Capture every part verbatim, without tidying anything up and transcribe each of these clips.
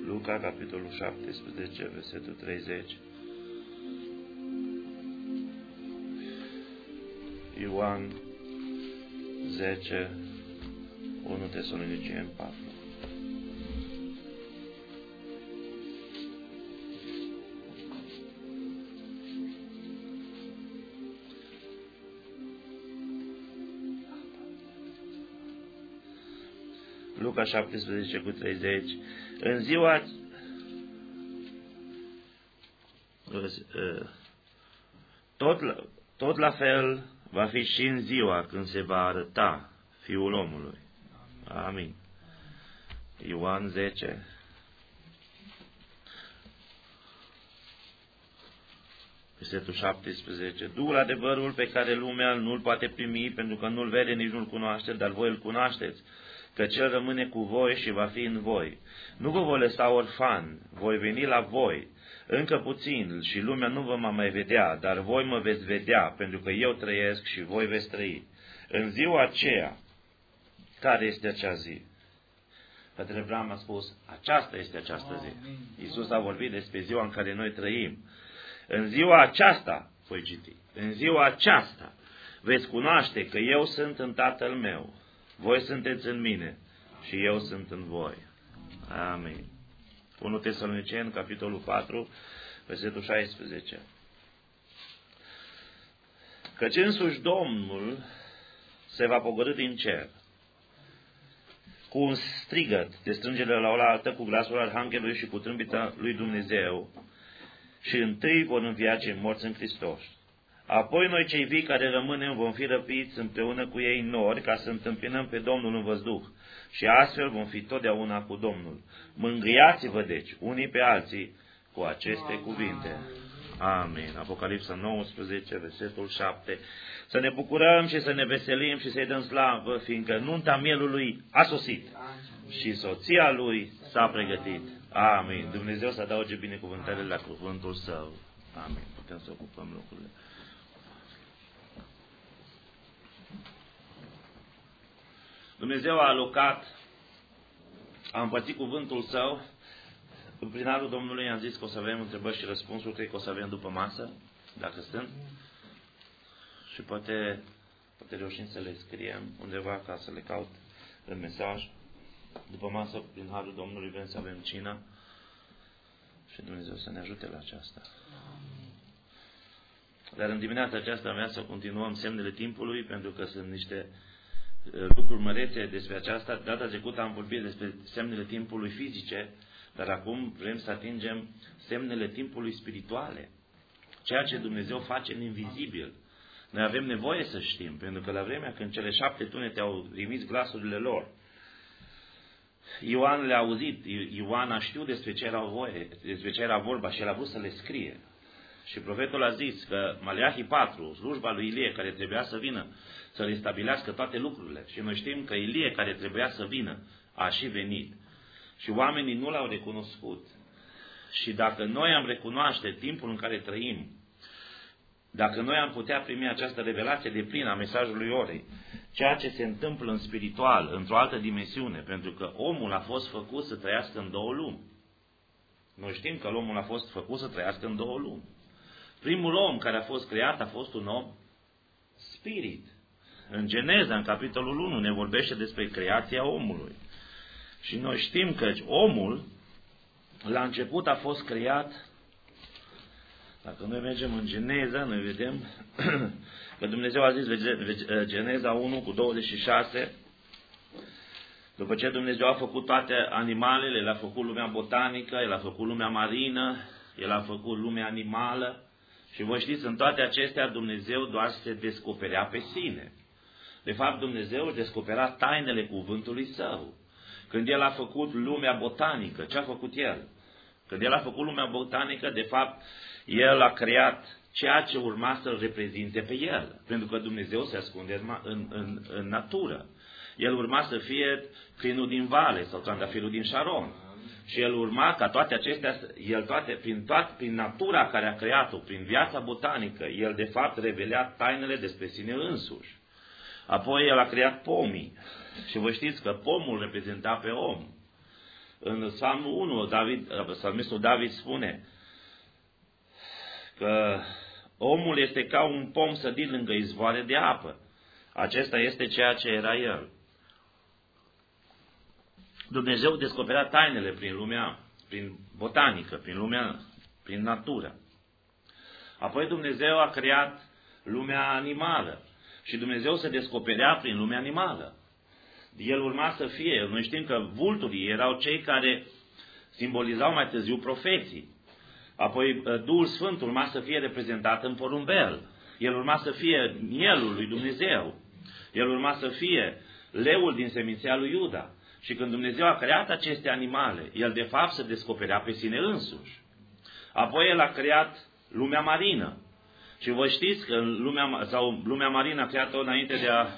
Luca, capitolul șaptesprezece, versetul treizeci. Ioan zece, unu Tesaloniceni patru. Luca șaptesprezece cu treizeci. În ziua tot la, tot la fel va fi și în ziua când se va arăta Fiul omului. Amin. Ioan zece. Versetul șaptesprezece. Duhul adevărul pe care lumea nu-l poate primi pentru că nu-l vede, nici nu-l cunoaște, dar voi îl cunoașteți, că cel rămâne cu voi și va fi în voi. Nu vă voi lăsa orfan, voi veni la voi. Încă puțin și lumea nu vă va mai vedea, dar voi mă veți vedea, pentru că eu trăiesc și voi veți trăi. În ziua aceea, care este acea zi? Fratele Abraham a spus, aceasta este această zi. Iisus a vorbit despre ziua în care noi trăim. În ziua aceasta, voi citi, în ziua aceasta veți cunoaște că eu sunt în Tatăl meu, voi sunteți în mine și eu sunt în voi. Amin. unu Tesaloniceni, capitolul patru, versetul șaisprezece. Căci însuși Domnul se va pogorî din cer cu un strigăt de strângere la oaltă, cu glasul arhanghelului și cu trâmbița lui Dumnezeu, și întâi vor învia cei morți în Hristos. Apoi noi cei vii care rămânem vom fi răpiți împreună cu ei în nori, ca să întâmpinăm pe Domnul în văzduh. Și astfel vom fi totdeauna cu Domnul. Mângâiați-vă deci unii pe alții cu aceste cuvinte. Amin. Apocalipsa nouăsprezece, versetul șapte. Să ne bucurăm și să ne veselim și să-i dăm slavă, fiindcă nunta mielului a sosit și soția lui s-a pregătit. Amin. Dumnezeu să adauge binecuvântările la cuvântul Său. Amin. Putem să ocupăm locurile. Dumnezeu a alocat, a împărțit cuvântul Său. Prin harul Domnului am zis că o să avem întrebări și răspunsuri, cred că o să avem după masă, dacă sunt. Și poate, poate reușim să le scriem undeva ca să le caut în mesaj. După masă, prin harul Domnului, vrem să avem cină și Dumnezeu să ne ajute la aceasta. Dar în dimineața aceasta am vrea să continuăm semnele timpului, pentru că sunt niște lucruri mărețe despre aceasta. Data trecută am vorbit despre semnele timpului fizice, dar acum vrem să atingem semnele timpului spirituale. Ceea ce Dumnezeu face în invizibil. Noi avem nevoie să știm, pentru că la vremea când cele șapte tunete au trimis glasurile lor, Ioan le-a auzit, Ioan a știut despre ce era voie, despre ce era vorba și el a vrut să le scrie. Și profetul a zis că Maleahi patru, slujba lui Ilie care trebuia să vină, să restabilească toate lucrurile. Și noi știm că Ilie care trebuia să vină, a și venit. Și oamenii nu l-au recunoscut. Și dacă noi am recunoaște timpul în care trăim, dacă noi am putea primi această revelație de plină a mesajului orei, ceea ce se întâmplă în spiritual, într-o altă dimensiune, pentru că omul a fost făcut să trăiască în două lumi. Noi știm că omul a fost făcut să trăiască în două lumi. Primul om care a fost creat a fost un om spirit. În Geneza, în capitolul unu, ne vorbește despre creația omului. Și noi știm că omul, la început, a fost creat. Dacă noi mergem în Geneza, noi vedem că Dumnezeu a zis, Geneza unu cu douăzeci și șase, după ce Dumnezeu a făcut toate animalele, El a făcut lumea botanică, El a făcut lumea marină, El a făcut lumea animală. Și voi știți, în toate acestea Dumnezeu doar se descoperea pe sine. De fapt, Dumnezeu își descopera tainele cuvântului Său. Când El a făcut lumea botanică, ce a făcut El? Când El a făcut lumea botanică, de fapt, El a creat ceea ce urma să-L reprezinte pe El. Pentru că Dumnezeu se ascunde în, în, în, în natură. El urma să fie crinul din vale sau trandafirul din Sharon. Și El urma ca toate acestea, El toate, prin, toate, prin natura care a creat-o, prin viața botanică, El de fapt revelea tainele despre sine însuși. Apoi El a creat pomii. Și vă știți că pomul reprezenta pe om. în Psalmul unu, David, psalmistul David spune că omul este ca un pom sădit lângă izvoare de apă. Acesta este ceea ce era el. Dumnezeu descoperea tainele prin lumea, prin botanică, prin lumea, prin natură. Apoi Dumnezeu a creat lumea animală și Dumnezeu se descoperea prin lumea animală. El urma să fie, noi știm că vulturii erau cei care simbolizau mai târziu profeții. Apoi Duhul Sfânt urma să fie reprezentat în porumbel. El urma să fie mielul lui Dumnezeu. El urma să fie leul din seminția lui Iuda. Și când Dumnezeu a creat aceste animale, El de fapt se descoperea pe sine însuși. Apoi El a creat lumea marină. Și vă știți că în lumea, sau lumea marină a creat-o înainte de a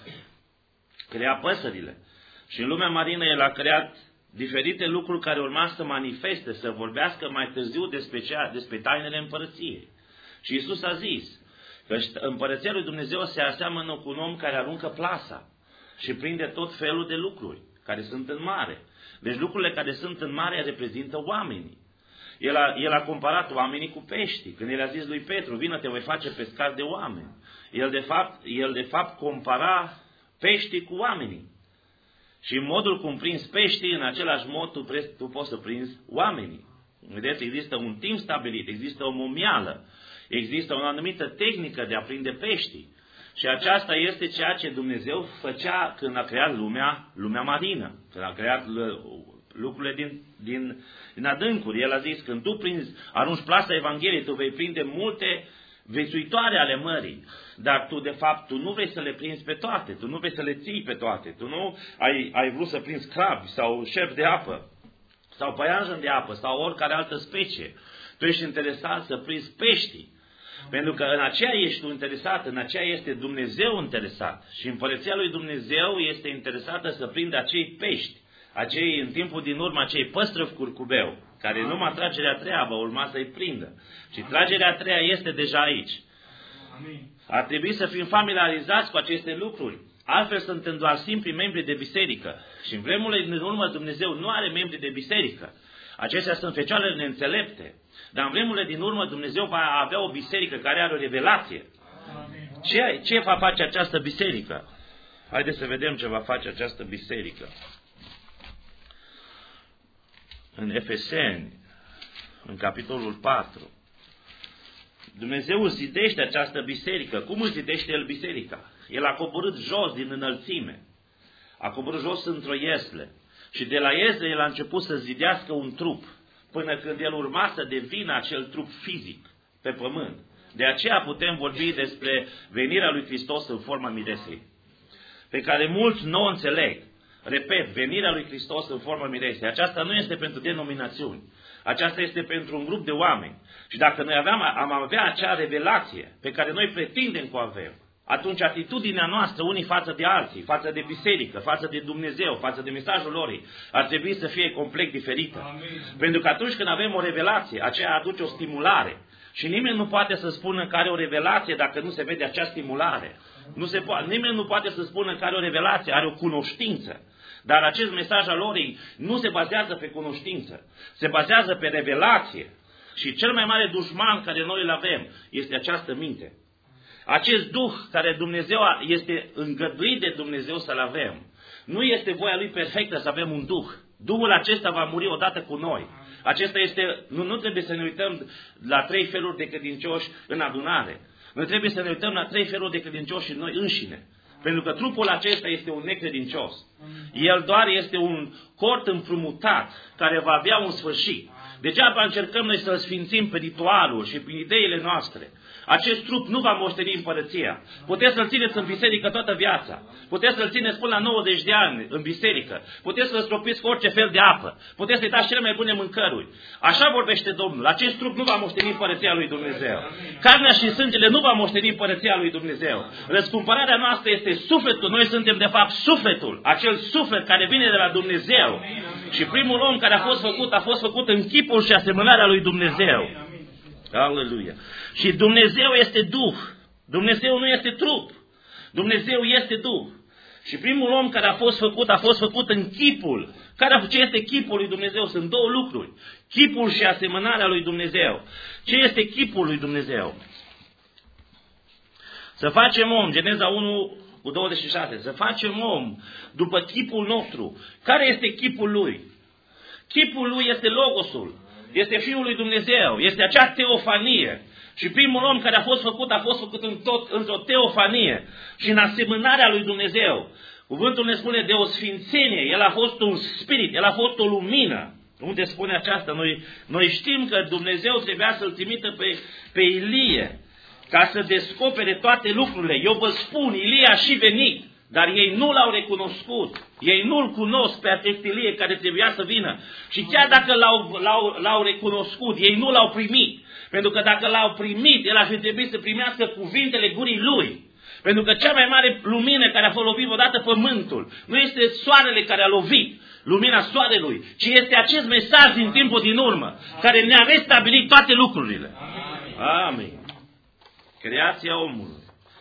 crea păsările. Și în lumea marină El a creat diferite lucruri care urma să manifeste, să vorbească mai târziu despre, cea, despre tainele împărăției. Și Iisus a zis că împărăția lui Dumnezeu se aseamănă cu un om care aruncă plasa și prinde tot felul de lucruri care sunt în mare. Deci lucrurile care sunt în mare reprezintă oamenii. El a, el a comparat oamenii cu pești. Când El a zis lui Petru, vină, te voi face pescar de oameni. El de fapt, el de fapt compara peștii cu oamenii. Și în modul cum prinzi peștii, în același mod tu, tu poți să prinzi oamenii. Vedeți, există un timp stabilit, există o momială, există o anumită tehnică de a prinde peștii. Și aceasta este ceea ce Dumnezeu făcea când a creat lumea, lumea marină, când a creat lucrurile din, din, din adâncuri. El a zis, când tu prinzi, arunci plasa Evangheliei, tu vei prinde multe viețuitoare ale mării, dar tu de fapt tu nu vrei să le prinzi pe toate, tu nu vrei să le ții pe toate, tu nu ai, ai vrut să prinzi crabi sau șerpi de apă sau păianjen de apă sau oricare altă specie. Tu ești interesat să prinzi peștii, pentru că în aceea ești tu interesat, în aceea este Dumnezeu interesat și împărăția lui Dumnezeu este interesată să prindă acei pești, acei în timpul din urmă, acei păstrăvi curcubeu, care numai tragerea a treia va urma să-i prindă. Și tragerea a treia este deja aici. Ar trebui să fim familiarizați cu aceste lucruri. Altfel suntem doar simpli membri de biserică. Și în vremurile din urmă Dumnezeu nu are membri de biserică. Acestea sunt fecioarele neînțelepte. Dar în vremurile din urmă Dumnezeu va avea o biserică care are o revelație. Ce, ce va face această biserică? Haideți să vedem ce va face această biserică. În Efeseni, în capitolul patru, Dumnezeu zidește această biserică. Cum îl zidește El biserica? El a coborât jos din înălțime. A coborât jos într-o iesle. Și de la iesle El a început să zidească un trup, până când El urma să devină acel trup fizic pe pământ. De aceea putem vorbi despre venirea lui Hristos în forma miresei, pe care mulți nu o înțeleg. Repet, venirea lui Hristos în formă miresei. Aceasta nu este pentru denominațiuni. Aceasta este pentru un grup de oameni. Și dacă noi aveam, am avea acea revelație pe care noi pretindem că o avem, atunci atitudinea noastră unii față de alții, față de biserică, față de Dumnezeu, față de mesajul lor, ar trebui să fie complet diferită. Amin. Pentru că atunci când avem o revelație, aceea aduce o stimulare. Și nimeni nu poate să spună că are o revelație dacă nu se vede acea stimulare. Nu se poate. Nimeni nu poate să spună că are o revelație, are o cunoștință. Dar acest mesaj al lor nu se bazează pe cunoștință, se bazează pe revelație. Și cel mai mare dușman care noi îl avem este această minte. Acest duh care Dumnezeu este îngăduit de Dumnezeu să-l avem. Nu este voia lui perfectă să avem un duh. Duhul acesta va muri odată cu noi. Acesta este, nu, nu trebuie să ne uităm la trei feluri de credincioși în adunare. Noi trebuie să ne uităm la trei feluri de credincioși în noi înșine. Pentru că trupul acesta este un necredincios. El doar este un cort împrumutat care va avea un sfârșit. Degeaba încercăm noi să-l sfințim pe ritualuri și prin ideile noastre. Acest trup nu va moșteni împărăția. Puteți să-l țineți în biserică toată viața. Puteți să-l țineți până la nouăzeci de ani în biserică. Puteți să-l stropiți cu orice fel de apă. Puteți să-i dați cele mai bune mâncăruri. Așa vorbește Domnul. Acest trup nu va moșteni împărăția lui Dumnezeu. Carnea și sângele nu va moșteni împărăția lui Dumnezeu. Răscumpărarea noastră este sufletul. Noi suntem de fapt sufletul. Acel suflet care vine de la Dumnezeu. Și primul om care a fost făcut, a fost făcut în chipul și asemănarea lui Dumnezeu. Aleluia. Și Dumnezeu este Duh. Dumnezeu nu este trup. Dumnezeu este Duh. Și primul om care a fost făcut, a fost făcut în chipul. Care, ce este chipul lui Dumnezeu? Sunt două lucruri. Chipul și asemănarea lui Dumnezeu. Ce este chipul lui Dumnezeu? Să facem om, Geneza unu cu douăzeci și șase, să facem om după chipul nostru. Care este chipul lui? Chipul lui este Logosul, este Fiul lui Dumnezeu, este acea teofanie. Și primul om care a fost făcut, a fost făcut în tot, într-o teofanie și în asemănarea lui Dumnezeu. Cuvântul ne spune de o sfințenie, el a fost un spirit, el a fost o lumină. Unde spune aceasta? Noi, noi știm că Dumnezeu trebuia să-l trimită pe, pe Ilie ca să descopere toate lucrurile. Eu vă spun, Ilie a și venit, dar ei nu l-au recunoscut. Ei nu-l cunosc pe acest Ilie care trebuia să vină. Și chiar dacă l-au, l-au, l-au recunoscut, ei nu l-au primit. Pentru că dacă l-au primit, el ar fi trebuit să primească cuvintele gurii lui. Pentru că cea mai mare lumină care a fost lovit odată pământul nu este soarele care a lovit, lumina soarelui, ci este acest mesaj din timpul din urmă, care ne-a restabilit toate lucrurile. Amin. Creația omului.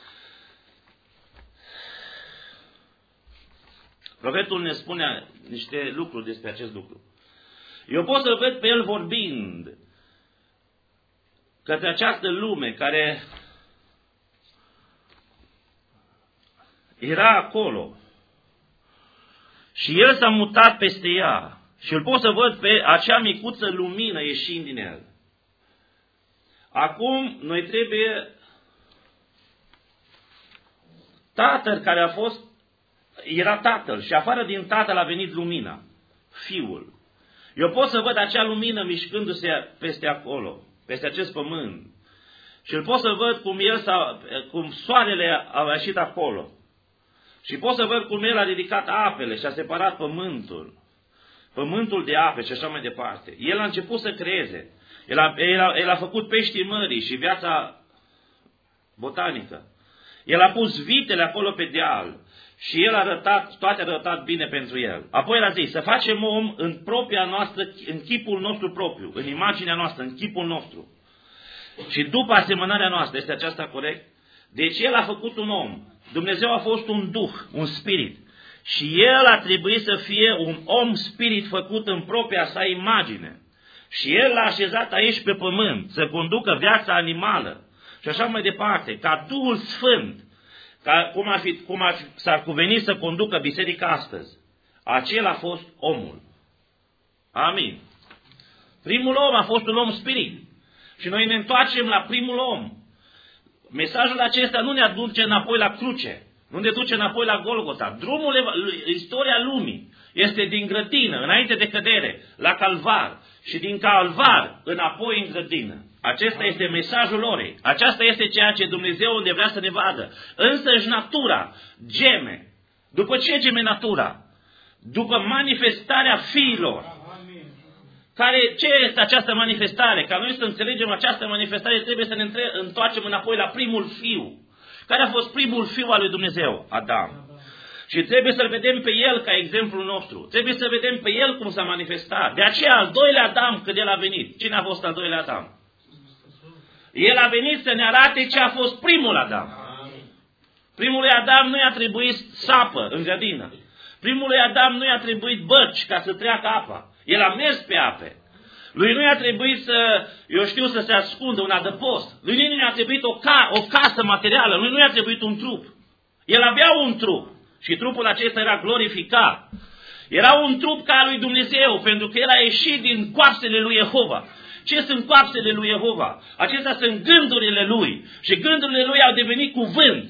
Profetul ne spune niște lucruri despre acest lucru. Eu pot să-l văd pe el vorbind către această lume care era acolo și el s-a mutat peste ea și îl pot să văd pe acea micuță lumină ieșind din el. Acum noi trebuie tatăl care a fost, era tatăl și afară din tatăl a venit lumina, fiul. Eu pot să văd acea lumină mișcându-se peste acolo, peste acest pământ. Și îl pot să văd cum el s-a, cum soarele a ieșit acolo. Și pot să văd cum el a ridicat apele și a separat pământul. Pământul de ape și așa mai departe. El a început să creeze. El a, el a, el a făcut peștii mării și viața botanică. El a pus vitele acolo pe deal. Și el a arătat, toate a arătat bine pentru el. Apoi el a zis, să facem om în propria noastră, în chipul nostru propriu, în imaginea noastră, în chipul nostru. Și după asemănarea noastră, este aceasta corect? Deci el a făcut un om. Dumnezeu a fost un duh, un spirit. Și el a trebuit să fie un om spirit făcut în propria sa imagine. Și el l-a așezat aici pe pământ, să conducă viața animală. Și așa mai departe, ca Duhul Sfânt, ca cum, ar fi, cum ar, s-ar cuveni să conducă biserica astăzi. Acela a fost omul. Amin. Primul om a fost un om spirit. Și noi ne întoarcem la primul om. Mesajul acesta nu ne aduce înapoi la cruce. Nu ne duce înapoi la Golgota. Drumul, istoria lumii este din grădină, înainte de cădere, la Calvar. Și din Calvar, înapoi în grădină. Acesta este mesajul orei. Aceasta este ceea ce Dumnezeu unde vrea să ne vadă. Însăși natura geme. După ce geme natura? După manifestarea fiilor. Care, ce este această manifestare? Ca noi să înțelegem această manifestare, trebuie să ne întoarcem înapoi la primul fiu. Care a fost primul fiu al lui Dumnezeu? Adam. Și trebuie să-l vedem pe el ca exemplul nostru. Trebuie să vedem pe el cum s-a manifestat. De aceea, al doilea Adam, când el a venit. Cine a fost al doilea Adam? El a venit să ne arate ce a fost primul Adam. Primului Adam nu i-a trebuit sapă în grădină. Primului Adam nu i-a trebuit bărci ca să treacă apa. El a mers pe ape. Lui nu i-a trebuit să, eu știu, să se ascundă un adăpost. Lui nu i-a trebuit o, ca, o casă materială. Lui nu i-a trebuit un trup. El avea un trup. Și trupul acesta era glorificat. Era un trup ca al lui Dumnezeu, pentru că el a ieșit din coapsele lui Jehova. Ce sunt coapsele lui Jehova? Acestea sunt gândurile lui. Și gândurile lui au devenit cuvânt.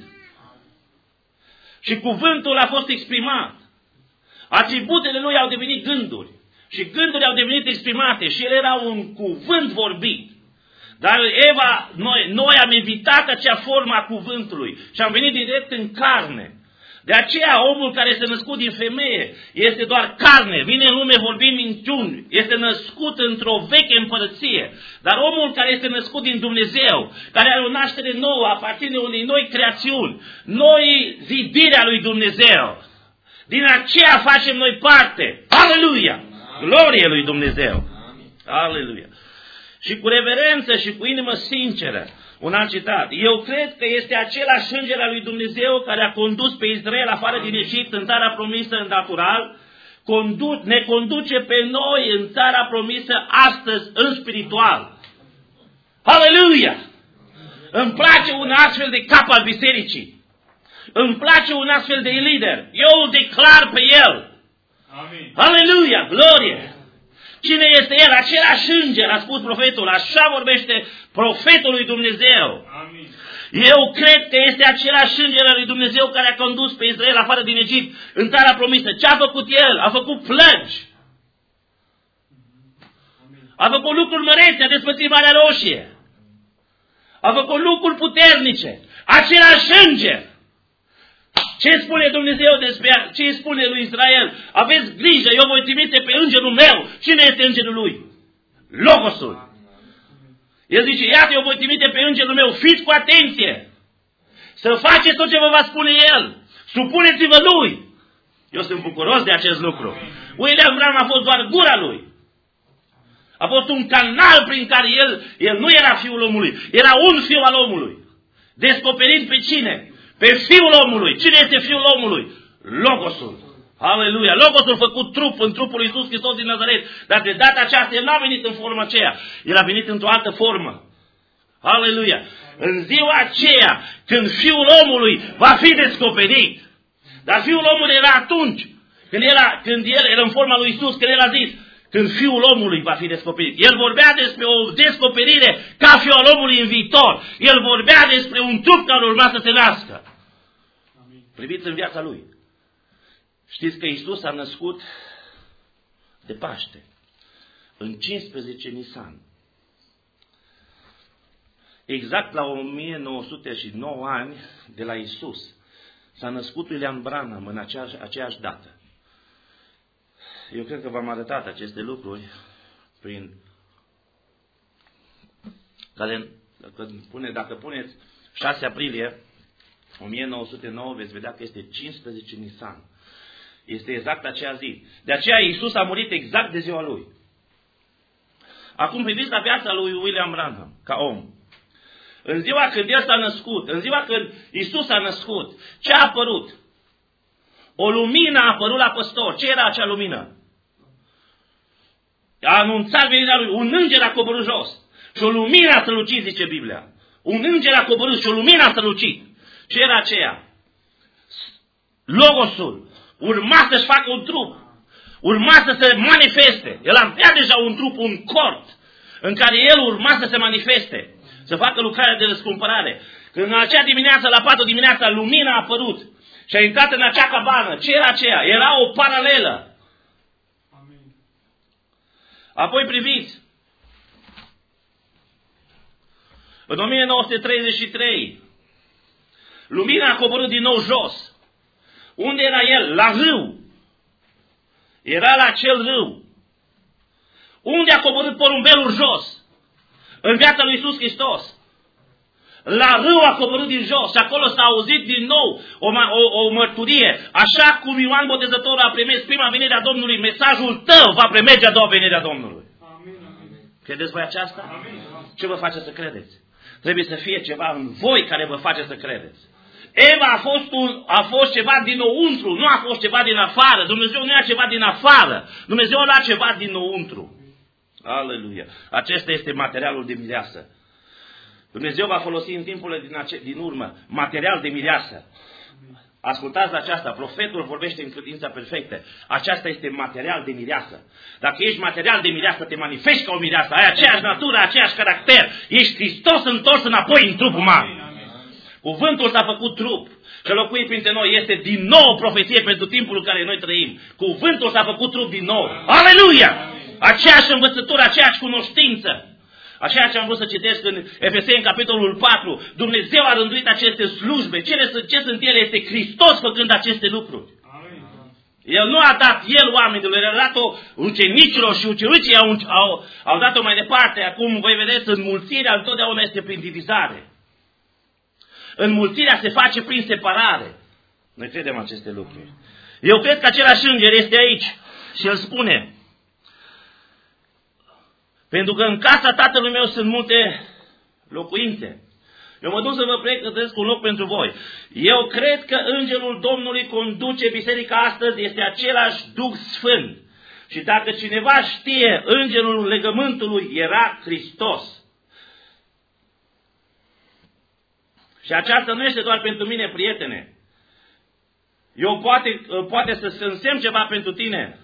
Și cuvântul a fost exprimat. Atributele lui au devenit gânduri. Și gândurile au devenit exprimate. Și el era un cuvânt vorbit. Dar Eva, noi, noi am evitat acea formă a cuvântului. Și am venit direct în carne. De aceea omul care este născut din femeie este doar carne, vine în lume vorbind minciuni, este născut într-o veche împărăție. Dar omul care este născut din Dumnezeu, care are o naștere nouă, aparține unei noi creațiuni, noi zidirea lui Dumnezeu. Din aceea facem noi parte. Aleluia! Glorie lui Dumnezeu! Aleluia! Și cu reverență și cu inimă sinceră, Un alt citat. Eu cred că este același înger al lui Dumnezeu care a condus pe Israel afară din Egipt în țara promisă în natural, condu- ne conduce pe noi în țara promisă astăzi în spiritual. Aleluia! Îmi place un astfel de cap al bisericii. Îmi place un astfel de lider. Eu îl declar pe el. Amin. Aleluia! Glorie! Cine este el? Același înger, a spus profetul. Așa vorbește profetul lui Dumnezeu. Amin. Eu cred că este același înger al lui Dumnezeu care a condus pe Israel afară din Egipt, în țara promisă. Ce a făcut el? A făcut plăgi. A făcut lucruri mărețe, a despărțit Marea Roșie. A făcut lucruri puternice. Același înger. Ce spune Dumnezeu despre ce spune lui Israel? Aveți grijă, eu voi trimite pe îngerul meu. Cine este îngerul lui? Logosul. El zice, iată, eu voi trimite pe îngerul meu. Fiți cu atenție. Să faceți tot ce vă va spune el. Supuneți-vă lui. Eu sunt bucuros de acest lucru. William Branham a fost doar gura lui. A fost un canal prin care el, el nu era fiul omului. Era un fiu al omului. Descoperind pe cine? Pe Fiul omului. Cine este Fiul omului? Logosul. Aleluia. Logosul făcut trup în trupul lui Iisus Hristos din Nazaret. Dar de data aceasta el n-a venit în forma aceea. El a venit într-o altă formă. Aleluia. În ziua aceea, când Fiul omului va fi descoperit. Dar Fiul omului era atunci. Când, era, când el era în forma lui Iisus, când el a zis, când Fiul omului va fi descoperit. El vorbea despre o descoperire ca Fiul al omului în viitor. El vorbea despre un trup care urma să se nască. Amin. Priviți în viața lui. Știți că Iisus a născut de Paște în cincisprezece Nisan. Exact la o mie nouă sute nouă ani de la Iisus s-a născut William Branham în aceeași, aceeași dată. Eu cred că v-am arătat aceste lucruri prin care, dacă, pune, dacă puneți șase aprilie o mie nouă sute nouă, veți vedea că este cincisprezece Nisan. Este exact acea zi. De aceea Iisus a murit exact de ziua lui. Acum priviți la viața lui William Branham, ca om. În ziua când el s-a născut, în ziua când Iisus s-a născut, ce a apărut? O lumină a apărut la păstor. Ce era acea lumină? A anunțat venirea lui. Un înger a coborât jos. Și o lumină a strălucit, zice Biblia. Un înger a coborât și o lumină a strălucit. Ce era aceea? Logosul. Urma să-și facă un trup. Urma să se manifeste. El avea deja un trup, un cort, în care el urma să se manifeste. Să facă lucrarea de răscumpărare. Când în acea dimineață, la patru dimineața, lumina a apărut. Și a intrat în acea cabană. Ce era aceea? Era o paralelă. Amin. Apoi priviți. În o mie nouă sute treizeci și trei, lumina a coborât din nou jos. Unde era el? La râu. Era la acel râu. Unde a coborât porumbelul jos? În viața lui Iisus Hristos. La râu a coborât din jos și acolo s-a auzit din nou o, o, o mărturie. Așa cum Ioan Botezătorul a primit prima venire a Domnului, mesajul tău va primește a doua venire a Domnului. Amin, amin. Credeți voi aceasta? Amin. Ce vă face să credeți? Trebuie să fie ceva în voi care vă face să credeți. Eva a fost, un, a fost ceva dinăuntru, nu a fost ceva din afară. Dumnezeu nu ia ceva din afară. Dumnezeu nu ia ceva dinăuntru. Aleluia. Acesta este materialul de mireasă. Dumnezeu va folosi în timpul din, ace- din urmă material de mireasă. Ascultați la aceasta. Profetul vorbește în credința perfectă. Aceasta este material de mireasă. Dacă ești material de mireasă, te manifesti ca o mireasă. Ai aceeași natură, aceeași caracter. Ești Hristos întors înapoi în trup uman. Cuvântul s-a făcut trup și locuit printre noi. Este din nou o profeție pentru timpul în care noi trăim. Cuvântul s-a făcut trup din nou. Aleluia! Aceeași învățătură, aceeași cunoștință. Așa ce am vrut să citesc în Efeseni, în capitolul patru. Dumnezeu a rânduit aceste slujbe. Ce, ce sunt ele? Este Hristos făcând aceste lucruri. Amin. El nu a dat el oamenilor, el a dat-o ucenicilor și ucenicii au, au, au dat-o mai departe. Acum voi vedeți, înmulțirea întotdeauna este prin divizare. Înmulțirea se face prin separare. Noi credem aceste lucruri. Eu cred că același înger este aici și el spune: pentru că în casa tatălui meu sunt multe locuințe. Eu mă duc să vă pregătesc un loc pentru voi. Eu cred că Îngerul Domnului conduce biserica astăzi, este același Duh Sfânt. Și dacă cineva știe, Îngerul legământului era Hristos. Și aceasta nu este doar pentru mine, prietene. Eu poate, poate să se însemn ceva pentru tine.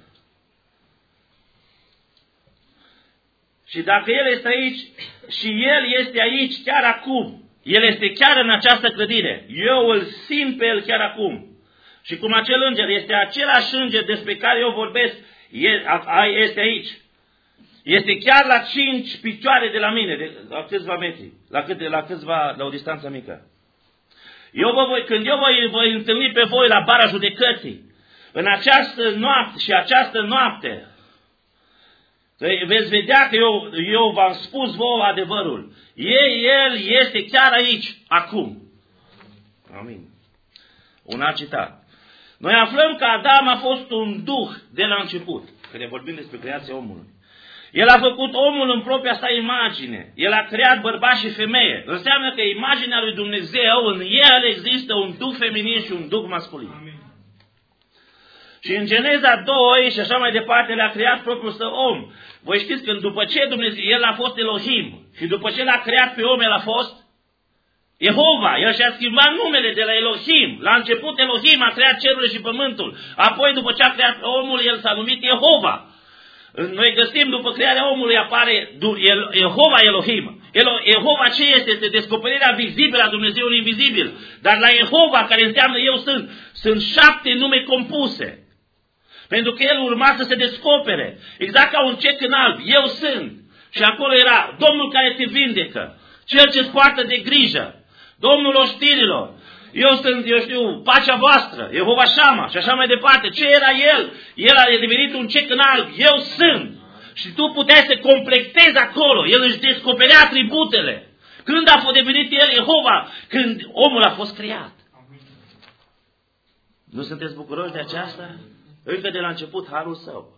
Și dacă El este aici, și El este aici chiar acum, El este chiar în această clădire, eu îl simt pe El chiar acum. Și cum acel înger este același înger despre care eu vorbesc, este aici. Este chiar la cinci picioare de la mine, de, la câțiva metri, la, câte, la, câțiva, la o distanță mică. Eu vă voi, când eu voi, voi întâlni pe voi la bara judecății, în această noapte și această noapte, veți vedea că eu, eu v-am spus vouă adevărul. Ei, El este chiar aici, acum. Amin. Un alt citat. Noi aflăm că Adam a fost un duh de la început, când vorbim despre creația omului. El a făcut omul în propria sa imagine. El a creat bărbați și femeie. Înseamnă că imaginea lui Dumnezeu, în el există un duh feminin și un duh masculin. Amin. Și în Geneza doi și așa mai departe le-a creat propriul său om. Voi știți că după ce Dumnezeu, el a fost Elohim și după ce l-a creat pe om, el a fost Jehova. El și-a schimbat numele de la Elohim. La început Elohim a creat cerurile și pământul. Apoi după ce a creat omul, el s-a numit Jehova. Noi găsim, după crearea omului, apare Jehova Elohim. Jehova ce este? Este descoperirea vizibilă a Dumnezeului invizibil. Dar la Jehova, care înseamnă eu sunt, sunt șapte nume compuse. Pentru că el urma să se descopere. Exact ca un cec în alb. Eu sunt. Și acolo era Domnul care te vindecă. Cel ce-ți poartă de grijă. Domnul oștirilor. Eu sunt, eu știu, pacea voastră, Jehova Shama și așa mai departe. Ce era El? El a devenit un cec în alb. Eu sunt. Și tu puteai să completezi acolo. El își descoperea atributele. Când a fost devenit El Jehova? Când omul a fost creat. Nu sunteți bucuroși de aceasta? Încă de la început harul Său.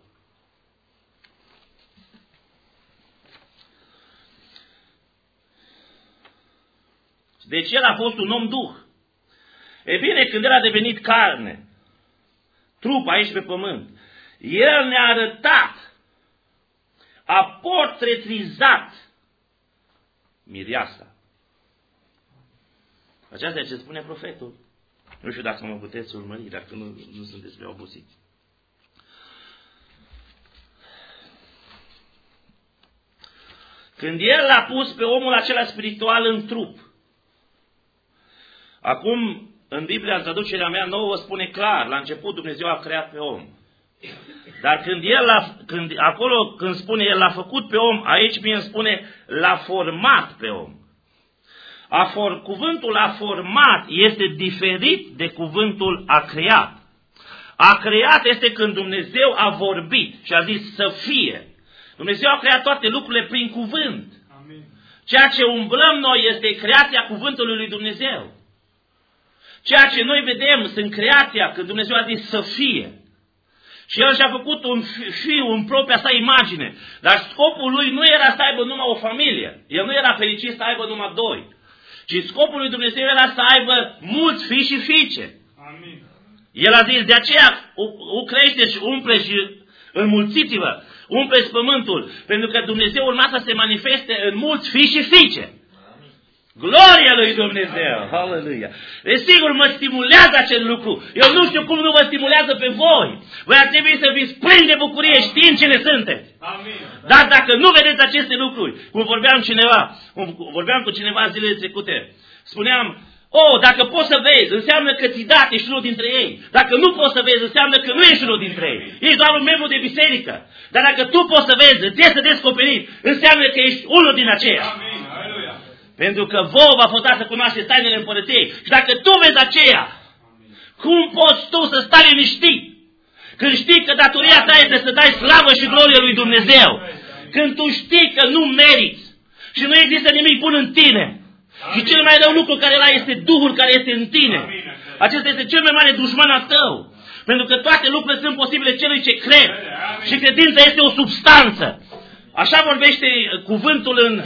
Deci El a fost un om duh. E bine, când El a devenit carne, trup aici pe pământ, El ne-a arătat, a portretizat mireasa. Aceasta e ce spune profetul. Nu știu dacă mă puteți urmări, dacă nu, nu sunteți prea obosiți. Când El l-a pus pe omul acela spiritual în trup, acum, în Biblia, în traducerea mea nouă, spune clar, la început Dumnezeu a creat pe om. Dar când el a, când, acolo când spune El l-a făcut pe om, aici mie îmi spune l-a format pe om. A for, cuvântul a format este diferit de cuvântul a creat. A creat este când Dumnezeu a vorbit și a zis să fie. Dumnezeu a creat toate lucrurile prin cuvânt. Amin. Ceea ce umblăm noi este creația cuvântului lui Dumnezeu. Ceea ce noi vedem sunt creația când Dumnezeu a zis să fie. Și El și-a făcut un fiu în propria sa imagine. Dar scopul lui nu era să aibă numai o familie. El nu era fericit să aibă numai doi. Ci scopul lui Dumnezeu era să aibă mulți fii și fiice. Amin. El a zis, de aceea o crește și umple și înmulțiți-vă, umpleți pământul. Pentru că Dumnezeu urma să se manifeste în mulți fii și fiice. Gloria lui Dumnezeu! Haleluia! Desigur mă stimulează acel lucru. Eu nu știu cum nu vă stimulează pe voi. Voi ar trebui să fiți plini de bucurie știind cine sunteți. Amin. Dar dacă nu vedeți aceste lucruri, cum vorbeam cineva, cum vorbeam cu cineva zilele trecute, spuneam, oh, dacă poți să vezi, înseamnă că ți-i dat, ești unul dintre ei. Dacă nu poți să vezi, înseamnă că nu ești unul dintre ei. Ești doar un membru de biserică. Dar dacă tu poți să vezi, îți este descoperit, înseamnă că ești unul din aceia. Amin. Pentru că vouă v-a fost dat să cunoașteți tainele împărăției. Și dacă tu vezi aceea, cum poți tu să stai liniștit? Când știi că datoria ta este să dai slavă și glorie lui Dumnezeu. Când tu știi că nu meriți și nu există nimic bun în tine. Și cel mai rău lucru care ăla este Duhul care este în tine. Acesta este cel mai mare dușman al tău. Pentru că toate lucrurile sunt posibile celui ce cred. Și credința este o substanță. Așa vorbește cuvântul în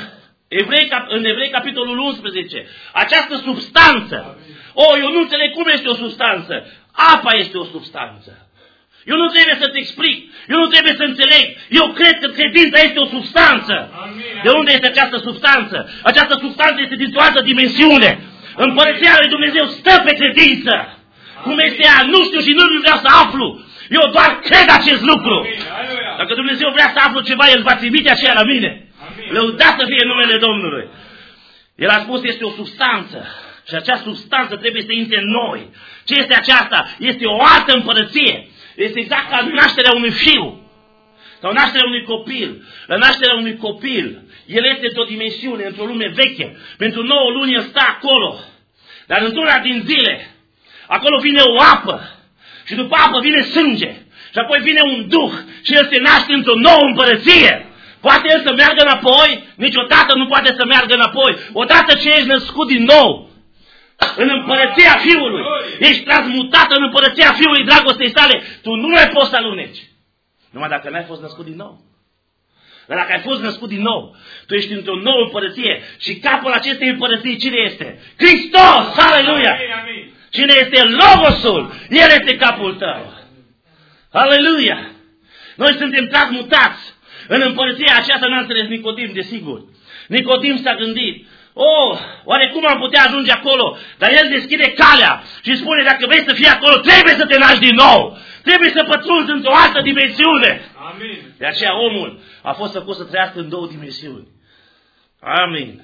Evrei, în Evrei, capitolul unsprezece, această substanță. O, eu nu înțeleg cum este o substanță. Apa este o substanță. Eu nu trebuie să-ți explic. Eu nu trebuie să înțeleg. Eu cred că credința este o substanță. De unde este această substanță? Această substanță este dintr-o altă dimensiune. Împărăția lui Dumnezeu stă pe credință. Cum este ea? Nu știu și nu vreau să aflu. Eu doar cred acest lucru. Dacă Dumnezeu vrea să aflu ceva, El va trimite aceea la mine. Lăudat să fie numele Domnului. El a spus este o substanță. Și acea substanță trebuie să intre în noi. Ce este aceasta? Este o altă împărăție. Este exact ca nașterea unui fiu. Sau nașterea unui copil. La nașterea unui copil, el este într-o dimensiune, într-o lume veche. Pentru nouă luni el stă acolo. Dar într-una din zile, acolo vine o apă. Și după apă vine sânge. Și apoi vine un duh. Și el se naște într-o nouă împărăție. Poate el să meargă înapoi? Niciodată nu poate să meargă înapoi. Odată ce ești născut din nou în împărăția Fiului, ești transmutat în împărăția Fiului dragostei sale, tu nu mai poți să aluneci. Numai dacă n-ai fost născut din nou. Dar dacă ai fost născut din nou, tu ești într-o nouă împărăție și capul acestei împărății cine este? Hristos! Aleluia! Cine este Logosul? El este capul tău. Aleluia! Noi suntem transmutați în împărăția aceasta. N-a înțeles Nicodim, desigur. Nicodim s-a gândit, oh, oare cum am putea ajunge acolo? Dar el deschide calea și spune, dacă vrei să fii acolo, trebuie să te naști din nou. Trebuie să pătrunzi într-o altă dimensiune. Amin. De aceea omul a fost făcut să trăiască în două dimensiuni. Amin.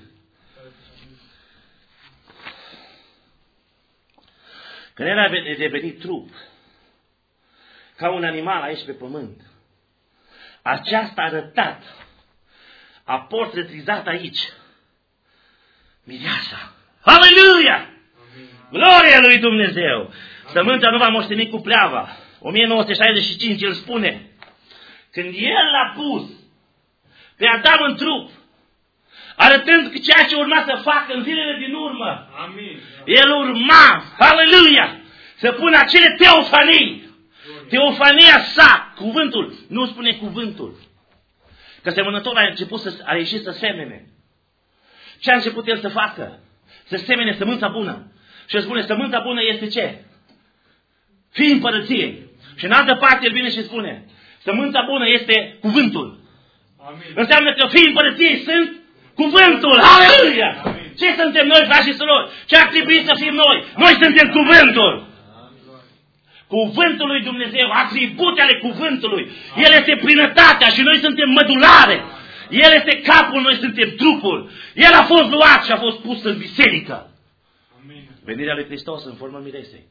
Când el a devenit trup, ca un animal aici pe pământ, aceasta a arătat, a portretizat aici, mireasa. Aleluia! Gloria lui Dumnezeu! Sămânța nu va moșteni cu pleava. o mie nouă sute șaizeci și cinci, el spune, când el l-a pus pe Adam în trup, arătând că ceea ce urma să facă în zilele din urmă, Amin. El urma, aleluia, să pună acele teofanii, teofania sa, cuvântul, nu spune cuvântul, că semănătorul a început să, a ieșit să semene. Ce a început el să facă? Să semene sămânța bună. Și el spune, sămânța bună este ce? Fii împărăției. Și în altă parte el vine și spune, sămânța bună este cuvântul. Amin. Înseamnă că fii împărăției sunt cuvântul. Aleluia! Amin. Ce suntem noi, frați și surori? Ce ar trebui să fim noi? Noi suntem cuvântul. Amin. Cuvântul lui Dumnezeu, atribute ale cuvântului. Amin. El este plinătatea și noi suntem mădulare. El este capul, noi suntem trupul. El a fost luat și a fost pus în biserică. Amin. Venirea lui Hristos în formă miresei.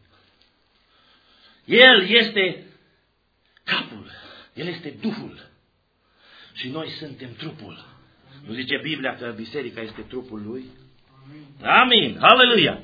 El este capul. El este Duhul. Și noi suntem trupul. Amin. Nu zice Biblia că biserica este trupul lui? Amin. Amin. Aleluia.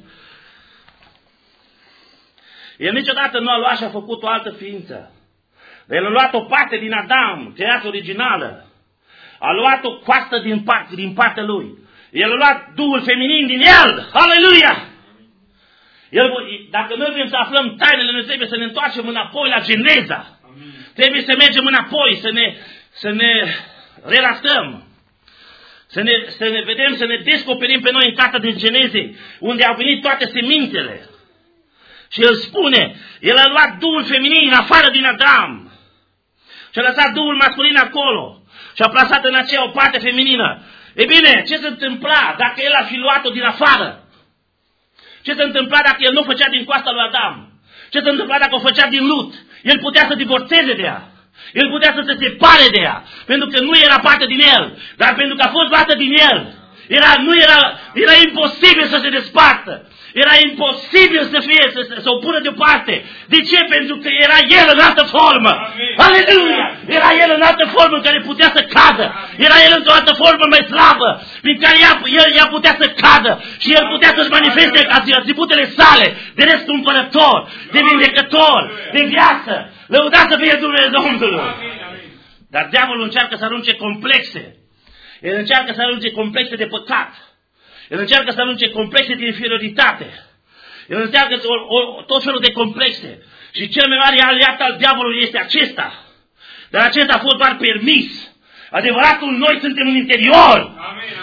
El niciodată nu a luat și a făcut o altă ființă. El a luat o parte din Adam, creația originală. A luat o coastă din, part, din partea lui. El a luat Duhul feminin din el. Aleluia! El, dacă noi vrem să aflăm tainele, noi trebuie să ne întoarcem înapoi la Geneza. Amin. Trebuie să mergem înapoi, să ne, să ne relatăm. Să ne, să ne vedem, să ne descoperim pe noi în cartea de Geneze, unde au venit toate semințele. Și el spune, el a luat Duhul feminin afară din Adam. Și a lăsat Duhul masculin acolo. Și a plasat în aceea o parte feminină. E bine, ce se întâmpla dacă el a fi luat-o din afară? Ce se întâmpla dacă el nu făcea din coasta lui Adam? Ce se întâmpla dacă o făcea din Lut? El putea să divorțeze de ea. El putea să se separe de ea. Pentru că nu era parte din el. Dar pentru că a fost luată din el, era, nu era, era imposibil să se despartă. Era imposibil să fie, să, să, să o pună deoparte. De ce? Pentru că era el în altă formă. Amin. Aleluia! Era el în altă formă în care putea să cadă. Era el într-o altă formă mai slabă, prin care ea, el, ea putea să cadă. Și el putea să-și manifeste atributele sale de răscumpărător, de vindecător, de viață. Lăudați să fie Dumnezeu Domnului. Dar diavolul încearcă să arunce complexe. El încearcă să arunce complexe de păcat. El încearcă să arunce complexe de inferioritate. El încearcă o, o, tot felul de complexe. Și cel mai mare aliat al diavolului este acesta. Dar acesta a fost doar permis. Adevăratul, noi suntem în interior. Amin.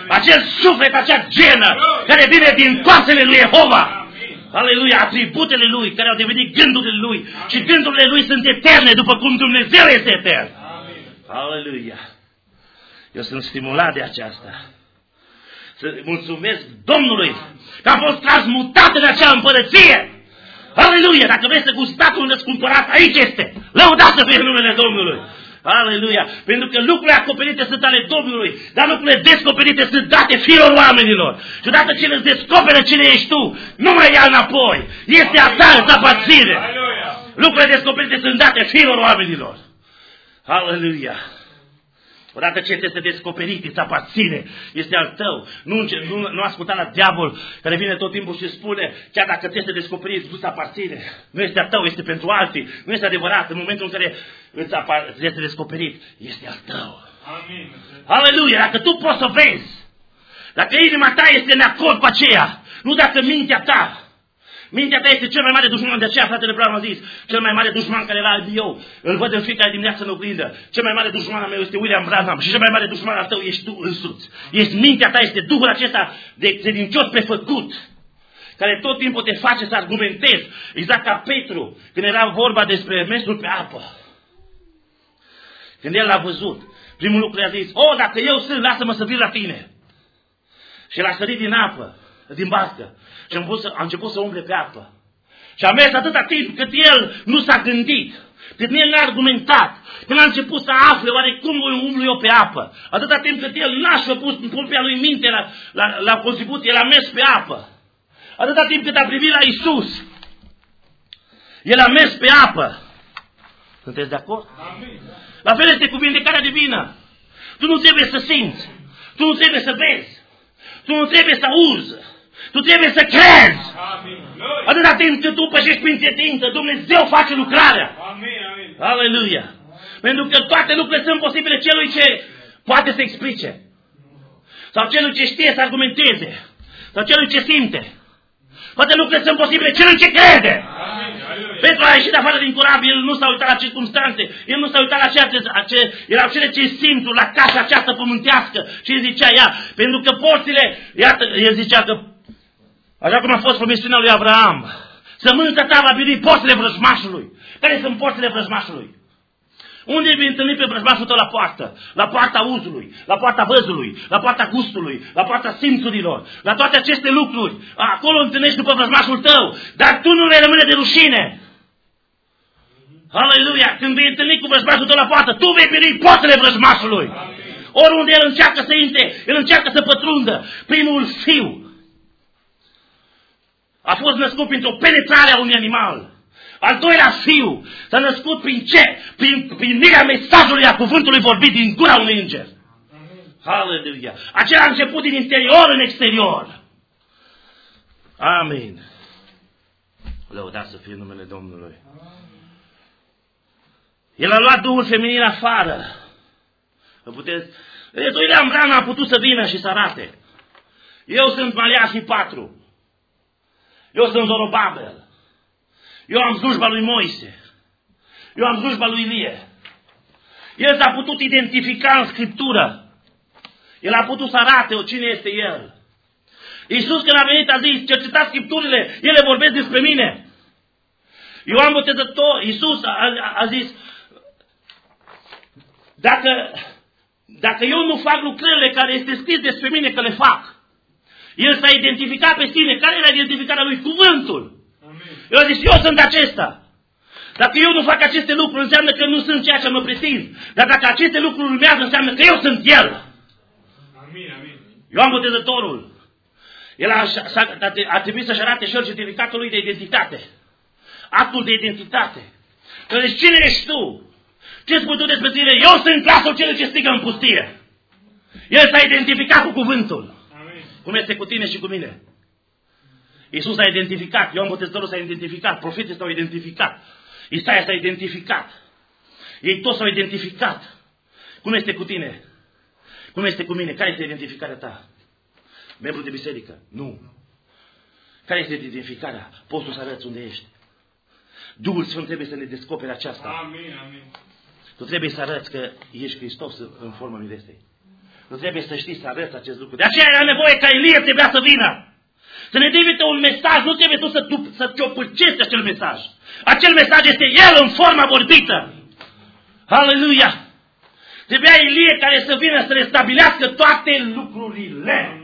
Acel suflet, acea genă care vine din coasele lui Jehova. Aleluia, atributele lui care au devenit gândurile lui. Și gândurile lui sunt eterne după cum Dumnezeu este etern. Aleluia. Eu sunt stimulat de aceasta. Să mulțumesc Domnului că am fost transmutat în acea împărăție. Aleluia! Dacă vreți să gustați un răscumpărat, aici este. Lăudați să fie numele Domnului. Aleluia! Pentru că lucrurile acoperite sunt ale Domnului, dar lucrurile descoperite sunt date fiilor oamenilor. Și odată ce îți descoperă cine ești tu, nu mai ia înapoi. Este a ta, îți aparține. Lucrurile descoperite sunt date fiilor oamenilor. Aleluia! Odată ce este descoperit, îți aparține, este al tău. Nu, nu, nu asculta la diavol care vine tot timpul și spune, chiar dacă ți este descoperit, nu-ți aparține. Nu este al tău, este pentru alții. Nu este adevărat. În momentul în care îți este descoperit, este al tău. Amin. Aleluia! Dacă tu poți să vezi, dacă inima ta este în acord cu aceea, nu dacă mintea ta. Mintea ta este cel mai mare dușman, de aceea fratele Branham a zis, cel mai mare dușman care l-am eu, îl văd în fiecare dimineață în oglindă. Cel mai mare dușman al meu este William Branham și cel mai mare dușman al tău ești tu însuți. Este mintea ta, este Duhul acesta de credincios prefăcut, care tot timpul te face să argumentezi, exact ca Petru, când era vorba despre mersul pe apă. Când el l-a văzut, primul lucru i-a zis, o, dacă eu sunt, lasă-mă să vin la tine. Și el a sărit din apă, din barcă. Și a, să, a început să umble pe apă. Și a mers atâta timp cât el nu s-a gândit, cât el n-a argumentat, când a început să afle oare cum umblu eu pe apă. Atâta timp cât el n-a și-a pus în propria lui minte la, la, la conceput, el a mers pe apă. Atâta timp cât a privit la Iisus, el a mers pe apă. Sunteți de acord? Amin. La fel este cu vindecarea divină. Tu nu trebuie să simți, tu nu trebuie să vezi, tu nu trebuie să auzi. Tu trebuie să crezi. Amin. Atâta timp cât tu pășești prin credință, Dumnezeu face lucrarea. Amin, amin. Aleluia. Pentru că toate lucrurile sunt posibile celui ce poate să explice. Sau celui ce știe să argumenteze. Sau celui ce simte. Toate lucrurile sunt posibile celui ce crede. Amin. Petru a ieșit afară din corab, el nu s-a uitat la circumstanțe, el nu s-a uitat la ceea ce, ce erau cele ce simt la casa aceasta pământească. Și el zicea ea, pentru că porțile, iată, el zicea că așa cum a fost promisiunea lui Abraham, sămânța ta va biri porțile vrăjmașului. Care sunt porțile vrăjmașului? Unde îi întâlni pe vrăjmașul tău? La poartă, la poarta uzului, la poarta văzului, la poarta gustului, la poarta simțurilor, la toate aceste lucruri. Acolo întâlnești după vrăjmașul tău, dar tu nu le rămâne de rușine. Aleluia! Când vei întâlni cu vrăjmașul tău la poartă, tu vei biri porțile vrăjmașului. Oriunde el încearcă să intre, el încearcă să pătrundă. Primul fiu a fost născut printr-o penetrare a unui animal. Al doilea fiu s-a născut prin ce? Prin primirea mesajului a cuvântului vorbit din gura unui înger. Aleluia! Acela a început din interior în exterior. Amin. Lăudați să fie numele Domnului. El a luat Duhul feminin afară. Vă puteți... William Branham a putut să vină și să arate. Eu sunt Maleahi patru. Eu sunt Zorobabel. Eu am slujba lui Moise. Eu am slujba lui Ilie. El s-a putut identifica în Scriptură. El a putut să arate cine este El. Iisus când a venit a zis, cercetați Scripturile, ele vorbesc despre mine. Ioan Botezător, Iisus a, a, a zis, dacă, dacă eu nu fac lucrările care este scris despre mine că le fac, el s-a identificat pe sine. Care era identificarea lui? Cuvântul. Amin. Eu a zis, eu sunt acesta. Dacă eu nu fac aceste lucruri, înseamnă că nu sunt ceea ce mă pretind. Dar dacă aceste lucruri urmează, înseamnă că eu sunt El. Amin, amin. Ioan Botezătorul. El a, a, a trebuit să-și arate și el certificatul lui de identitate. Actul de identitate. Că deci cine ești tu? Ce spui tu despre tine? Eu sunt glasul celui ce strigă în pustie. El s-a identificat cu cuvântul. Cum este cu tine și cu mine. Iisus s-a identificat, Ioan Botezătorul s-a identificat, profeții s-au identificat, Isaia s-a identificat. Ei toți s-au identificat. Cum este cu tine? Cum este cu mine? Care este identificarea ta? Membru de biserică? Nu. Care este identificarea? Poți să arăți unde ești. Duhul Sfânt trebuie să ne descopere aceasta. Amin, amin. Tu trebuie să arăți că ești Hristos în forma mirestei. Nu trebuie să știi să arăți acest lucru. De aceea era nevoie ca Ilie trebuia să vină. Să ne trimite un mesaj, nu trebuie tu să, tu, să ciopârcești acel mesaj. Acel mesaj este El în forma vorbită. Aleluia! Trebuia Ilie care să vină să restabilească toate lucrurile.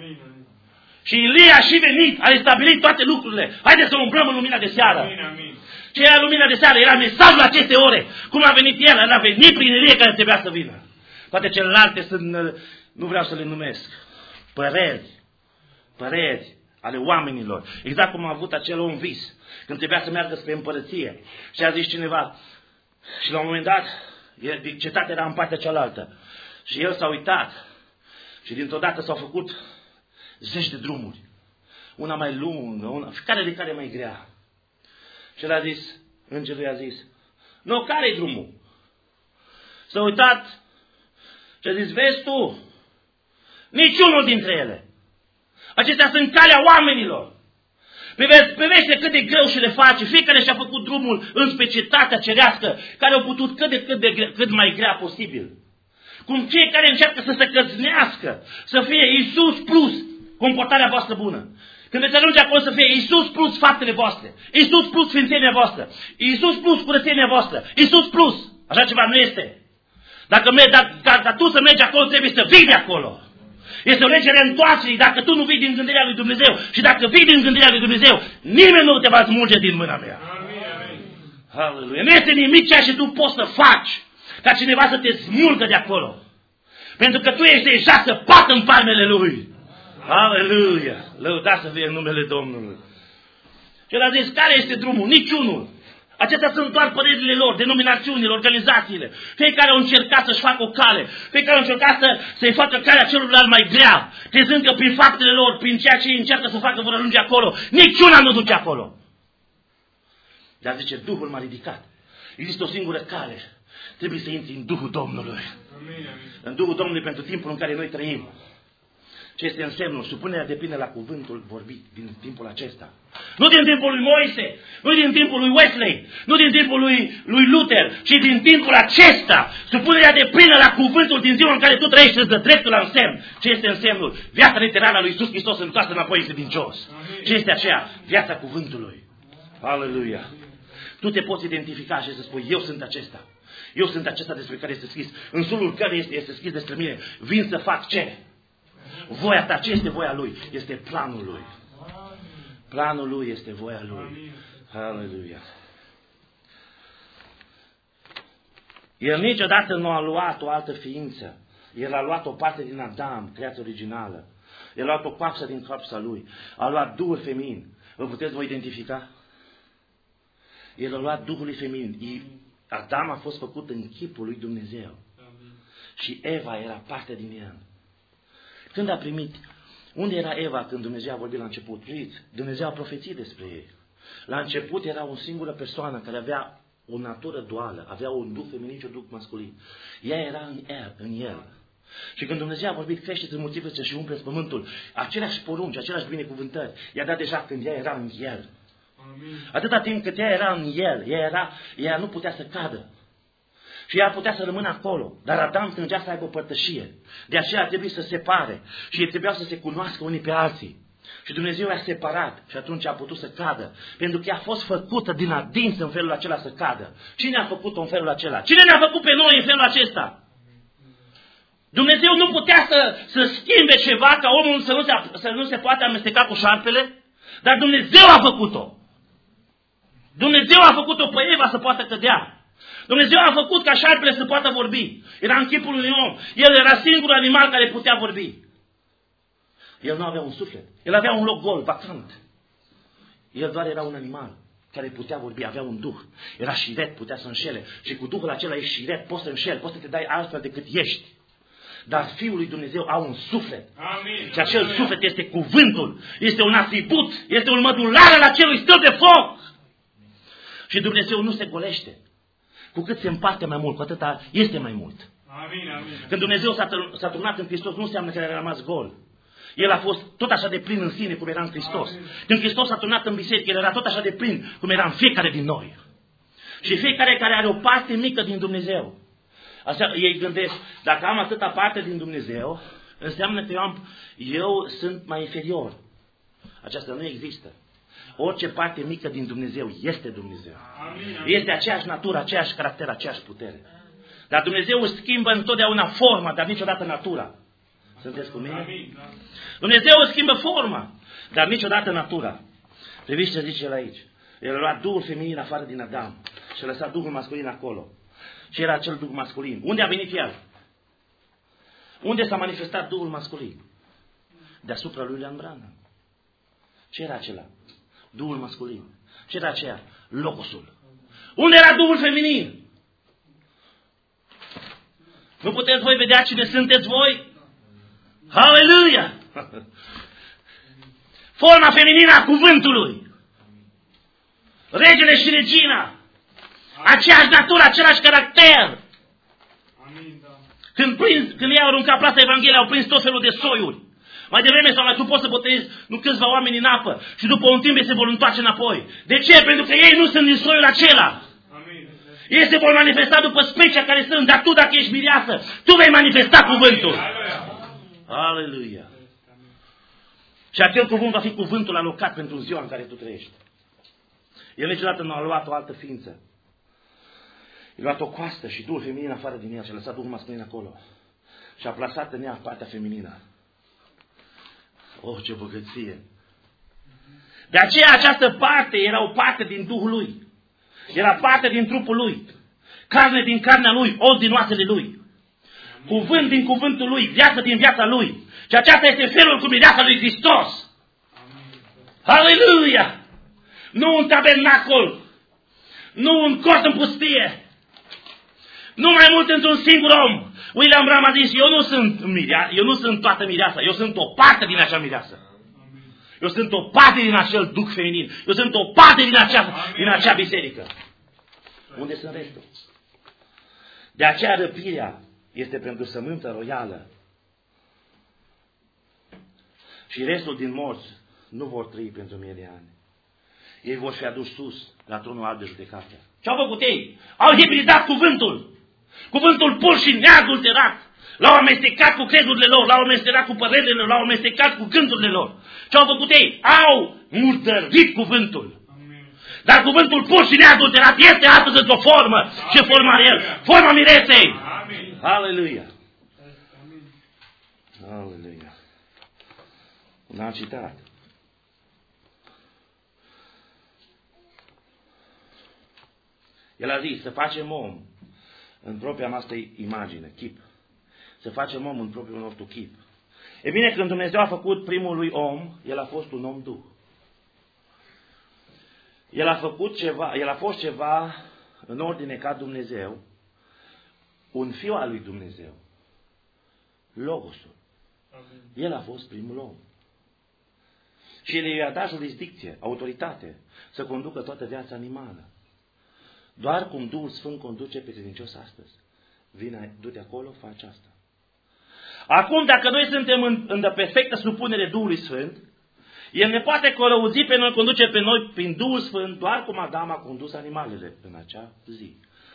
Și Ilie a și venit, a restabilit toate lucrurile. Haideți să umblăm în lumina de seară. Amin, amin. Ce era lumina de seară? Era mesajul aceste ore. Cum a venit El? El a venit prin Ilie care trebuia să vină. Toate celelalte sunt, nu vreau să le numesc, păreri, păreri ale oamenilor. Exact cum a avut acel om vis, când trebuia să meargă spre împărăție. Și a zis cineva, și la un moment dat, cetatea era în partea cealaltă. Și el s-a uitat și dintr-o dată s-au făcut zeci de drumuri. Una mai lungă, una, fiecare de care mai grea. Și el a zis, îngerul i-a zis, nu, care-i drumul? S-a uitat și a zis, vezi tu, niciunul dintre ele. Acestea sunt calea oamenilor. Privește cât de greu și le face. Fiecare și-a făcut drumul înspre cetatea cerească, care au putut cât de cât, de gre- cât mai grea posibil. Cum cei care încearcă să se căznească, să fie Iisus plus comportarea voastră bună. Când veți ajunge acolo să fie Iisus plus faptele voastre, Iisus plus sfințenia voastră, Iisus plus curățenia voastră, Iisus plus. Așa ceva nu este. Dacă, mergi, dacă, dacă tu să mergi acolo, trebuie să vii de acolo. Este o lege reîntoarcerii dacă tu nu vii din gândirea lui Dumnezeu. Și dacă vii din gândirea lui Dumnezeu, nimeni nu te va smulge din mâna mea. Amin, amin. Aleluia. Nu este nimic ceea ce tu poți să faci ca cineva să te smulgă de acolo. Pentru că tu ești deja săpat în palmele Lui. Aleluia. Lăudați să fie în numele Domnului. Și el a zis, care este drumul? Niciunul. Acestea sunt doar părerile lor, denominațiunile, organizațiile. Fiecare au încercat să-și facă o cale. Fiecare au încercat să, să-i facă calea celorlalți mai grea. Crezând că prin faptele lor, prin ceea ce ei încearcă să facă, vor ajunge acolo. Niciuna nu duce acolo. Dar zice, Duhul m-a ridicat. Există o singură cale. Trebuie să intri în Duhul Domnului. Amin, amin. În Duhul Domnului pentru timpul în care noi trăim. Ce este însemnul? Supunerea depinde la cuvântul vorbit din timpul acesta. Nu din timpul lui Moise, nu din timpul lui Wesley, nu din timpul lui, lui Luther, ci din timpul acesta. Supunerea depinde la cuvântul din ziua în care tu trăiești, îți dă dreptul la însemn. Ce este însemnul? Viața literară a lui Iisus Hristos întoarsă înapoi în credincios. Ce este aceea? Viața cuvântului. Aleluia! Tu te poți identifica și să spui, eu sunt acesta. Eu sunt acesta despre care este scris. În sulul care este, este scris despre mine. Vin să fac ce? Voia ta, ce este voia Lui? Este planul Lui. Planul Lui este voia Lui. Aleluia. El niciodată nu a luat o altă ființă. El a luat o parte din Adam, creația originală. El a luat o coapsă din coapsa Lui. A luat Duhul feminin. Vă puteți vă identifica? El a luat Duhul feminin. Adam a fost făcut în chipul lui Dumnezeu. Și Eva era parte din el. Când a primit, unde era Eva când Dumnezeu a vorbit la început? Priviți, Dumnezeu a profețit despre ei. La început era o singură persoană care avea o natură duală, avea un duh feminin și un duh masculin. Ea era în el, în el. Și când Dumnezeu a vorbit, creșteți, înmulțiți și umpleți pământul, aceleași porunci, aceleași binecuvântări, i-a dat deja când ea era în el. Amin. Atâta timp cât ea era în el, ea, era, ea nu putea să cadă. Și ea putea să rămână acolo. Dar Adam tângea să aibă părtășie. De aceea trebuie să se separe. Și ei trebuiau să se cunoască unii pe alții. Și Dumnezeu i-a separat. Și atunci a putut să cadă. Pentru că a fost făcută din adins în felul acela să cadă. Cine a făcut-o în felul acela? Cine ne-a făcut pe noi în felul acesta? Dumnezeu nu putea să, să schimbe ceva ca omul să nu, se, să nu se poate amesteca cu șarpele. Dar Dumnezeu a făcut-o. Dumnezeu a făcut-o pe Eva să poată cădea. Dumnezeu a făcut ca șarpele să poată vorbi. Era în chipul unui om. El era singurul animal care putea vorbi. El nu avea un suflet. El avea un loc gol, vacant. El doar era un animal care putea vorbi, avea un duh. Era șiret, putea să înșele. Și cu duhul acela ești șiret, poți să înșeli, poți să te dai altfel decât ești. Dar Fiul lui Dumnezeu a un suflet. Amin. Și acel Amin. Suflet este cuvântul. Este un atribut. Este un mădular al acelui stâlp de foc. Și Dumnezeu nu se golește. Cu cât se împarte mai mult, cu atâta este mai mult. Amin, amin. Când Dumnezeu s-a, s-a turnat în Hristos, nu înseamnă că el a rămas gol. El a fost tot așa de plin în sine cum era în Hristos. Amin. Când Hristos s-a turnat în biserică, el era tot așa de plin cum era în fiecare din noi. Și fiecare care are o parte mică din Dumnezeu. Așa, ei gândesc, dacă am atâta parte din Dumnezeu, înseamnă că eu, am, eu sunt mai inferior. Aceasta nu există. Orice parte mică din Dumnezeu este Dumnezeu. Este aceeași natură, aceeași caracter, aceeași putere. Dar Dumnezeu își schimbă întotdeauna forma, dar niciodată natura. Sunteți cu mine? Dumnezeu își schimbă forma, dar niciodată natura. Priviți ce zice el aici. El a luat Duhul feminin afară din Adam și a lăsat Duhul masculin acolo. Ce era acel Duh masculin? Unde a venit el? Unde s-a manifestat Duhul masculin? Deasupra lui Iulian Branham. Ce era acela? Duhul masculin. Ce era aceea? Logosul. Unde era Duhul feminin? Nu puteți voi vedea cine sunteți voi? Haleluia! Forma feminină a cuvântului. Regele și regina. Aceeași natură, același caracter. Când, prins, când ei au aruncat plasa Evangheliei, au prins tot felul de soiuri. Mai devreme sau mai tu poți să botezi nu câțiva oameni în apă și după un timp ei se vor întoarce înapoi. De ce? Pentru că ei nu sunt din soiul acela. Amin. Ei se vor manifesta după specia care sunt, dar tu dacă ești mireasă, tu vei manifesta Amin. Cuvântul. Aleluia. Și acel cuvânt va fi cuvântul alocat pentru ziua în care tu trăiești. El niciodată nu a luat o altă ființă. El a luat o coastă și Duhul feminin afară din ea și a lăsat Duhul masculin acolo. Și a plasat în ea partea feminină. Oh, ce bogăție! De aceea această parte era o parte din Duhul lui. Era parte din trupul lui. Carne din carnea lui, os din oasele lui. Cuvânt din cuvântul lui, viață din viața lui. Și aceasta este felul cum e viața lui Hristos. Aleluia! Nu un tabernacol. Nu un cort în pustie. Nu mai mult într-un singur om. William Branham a zis, eu nu sunt mirea, eu nu sunt toată mireasa, eu sunt o parte din acea mireasă. Eu sunt o parte din acel duh feminin. Eu sunt o parte din acea, din acea biserică. Unde sunt restul? De aceea răpirea este pentru sămânță royală. Și restul din morți nu vor trăi pentru mii de ani. Ei vor fi aduși sus la tronul alb de judecată. Ce-au făcut ei? Au hibridat cuvântul. Cuvântul pur și neadulterat. L-au amestecat cu credurile lor, l-au amestecat cu părerile lor, l-au amestecat cu gândurile lor. Ce-au făcut ei? Au murdărit cuvântul. Amin. Dar cuvântul pur și neadulterat este astăzi într-o formă. Amin. Ce formă are el? Forma miresei. Amin. Aleluia. Amin. Aleluia. Un alt citat. El a zis să facem om în propria noastră imagine, chip. Să facem om în propriul nostru chip. E bine, când Dumnezeu a făcut primul lui om, el a fost un om duh. El a făcut ceva, el a fost ceva în ordine ca Dumnezeu, un fiu al lui Dumnezeu. Logosul. El a fost primul om. Și el i-a dat jurisdicție, autoritate, să conducă toată viața animală. Doar cum Duhul Sfânt conduce pe credincios astăzi. Vine, du-te acolo, faci asta. Acum, dacă noi suntem în, în perfectă supunere Duhului Sfânt, El ne poate călăuzi pe noi, conduce pe noi prin Duhul Sfânt, doar cum Adam a condus animalele în acea zi.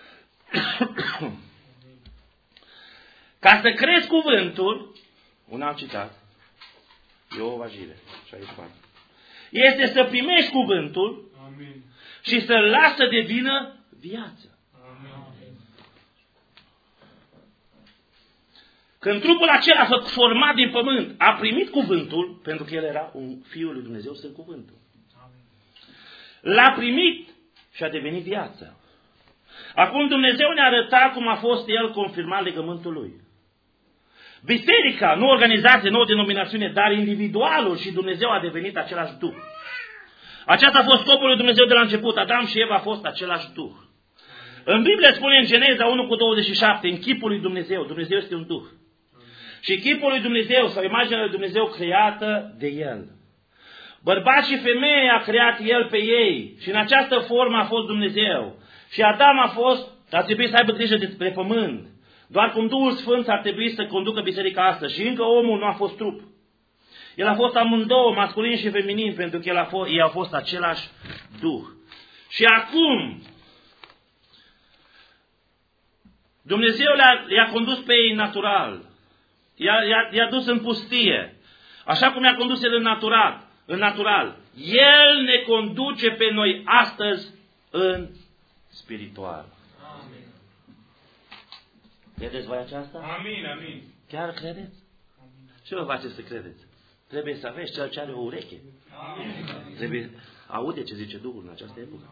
Ca să crezi cuvântul, un alt citat, Iova Jire, șaizeci și patru, este să primești cuvântul Amin. Și să-l lași să devină viață. Amin. Când trupul acela format din pământ a primit cuvântul, pentru că el era un fiul lui Dumnezeu, sunt cuvântul. L-a primit și a devenit viață. Acum Dumnezeu ne arăta cum a fost el confirmat legământul lui. Biserica, nu organizație, nu o denominațiune, dar individualul și Dumnezeu a devenit același Duh. Aceasta a fost scopul lui Dumnezeu de la început. Adam și Eva a fost același Duh. În Biblie spune în Geneza unu cu douăzeci și șapte, în chipul lui Dumnezeu. Dumnezeu este un Duh. Și chipul lui Dumnezeu, sau imaginea lui Dumnezeu creată de El. Bărbat și femeie a creat El pe ei. Și în această formă a fost Dumnezeu. Și Adam a fost, a trebuit să aibă grijă de pământ. Doar cum Duhul Sfânt ar trebui să conducă biserica asta. Și încă omul nu a fost trup. El a fost amândouă, masculin și feminin, pentru că el a fost, ei au fost același Duh. Și acum, Dumnezeu le-a, le-a condus pe ei natural. i-a, i-a, i-a dus în pustie. Așa cum i-a condus El în natural, în natural. El ne conduce pe noi astăzi în spiritual. Amin. Credeți voi aceasta? Amin, amin. Chiar credeți? Ce vă face să credeți? Trebuie să aveți cel ce are o ureche. Amin. Trebuie aude ce zice Duhul în această epocă.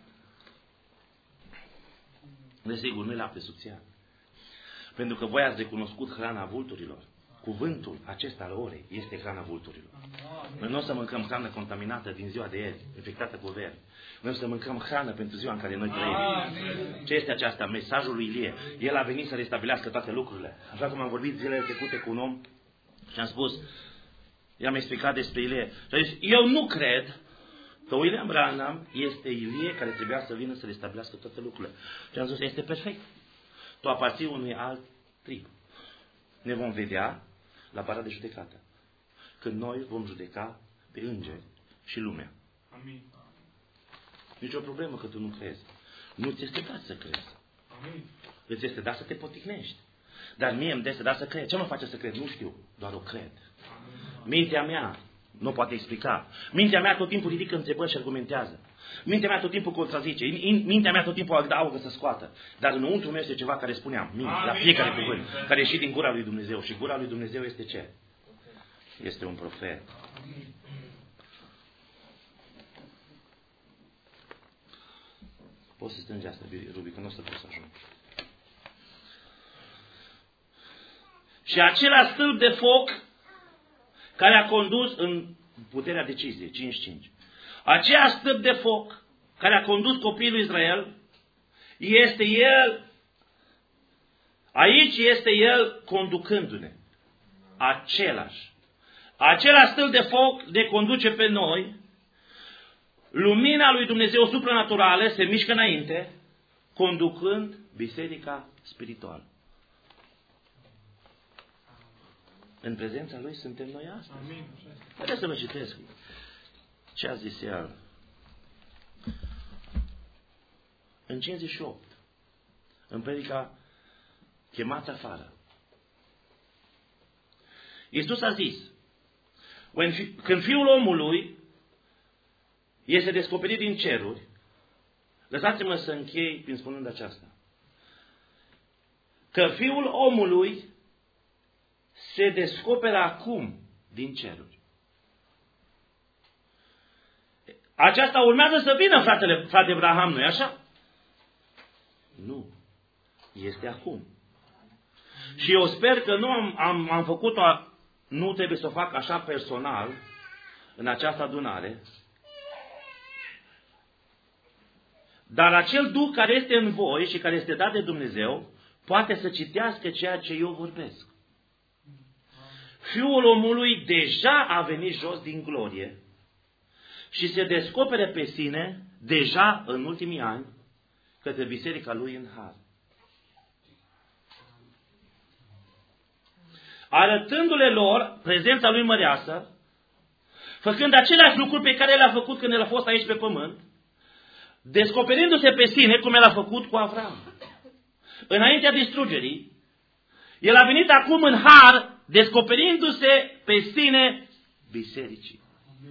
Desigur, nu-i lapte subțiat. Pentru că voi ați recunoscut hrana vulturilor. Cuvântul acesta al orei este hrana vulturilor. Noi nu o să mâncăm hrană contaminată din ziua de ieri, infectată cu veri. Noi o să mâncăm hrană pentru ziua în care noi trăim. Ce este aceasta? Mesajul lui Ilie. El a venit să restabilească toate lucrurile. Așa cum am vorbit zilele trecute cu un om și am spus, i-am explicat despre Ilie. Și a zis, eu nu cred că William Branham este Ilie care trebuia să vină să restabilească toate lucrurile. Și am zis, este perfect. Tu aparții unui alt trib. Ne vom vedea la bara de judecată. Când noi vom judeca pe îngeri și lumea. Amin. Nici o problemă că tu nu crezi. Nu ți este dat să crezi. Amin. Îți este dat să te poticnești. Dar mie îmi este dat să cred. Ce mă face să cred? Nu știu. Doar o cred. Mintea mea nu poate explica. Mintea mea tot timpul ridică întrebări și argumentează. Mintea mea tot timpul contrazice. Mintea mea tot timpul adaugă să scoată. Dar înăuntru meu este ceva care spuneam. Minte, la fiecare cuvânt. Care ieși din gura lui Dumnezeu. Și gura lui Dumnezeu este ce? Este un profet. Poți să strângi asta, Rubi, că nu o să poți să ajungi. Și acela stâlp de foc care a condus în puterea deciziei, cinci cinci. Aceea stâlp de foc care a condus copiii lui Israel, este El, aici este El conducându-ne. Același. Acela stâlp de foc ne conduce pe noi. Lumina lui Dumnezeu supranaturală se mișcă înainte, conducând biserica spirituală. În prezența Lui suntem noi astăzi. Amin. Haideți să vă citesc ce a zis El. În cincizeci și opt, în predica Chemați afară, Iisus a zis, când Fiul omului este descoperit din ceruri, lăsați-mă să închei prin spunând aceasta, că Fiul omului se descoperă acum din ceruri. Aceasta urmează să vină, fratele, frate Abraham, nu-i așa? Nu. Este acum. Și eu sper că nu am, am, am făcut-o, nu trebuie să o fac așa personal, în această adunare, dar acel Duh care este în voi și care este dat de Dumnezeu, poate să citească ceea ce eu vorbesc. Fiul omului deja a venit jos din glorie și se descopere pe sine deja în ultimii ani către biserica lui în har. Arătându-le lor prezența lui măreasă, făcând aceleași lucruri pe care le-a făcut când el a fost aici pe pământ, descoperindu-se pe sine cum el a făcut cu Avram. Înaintea distrugerii, el a venit acum în har, descoperindu-se pe sine bisericii.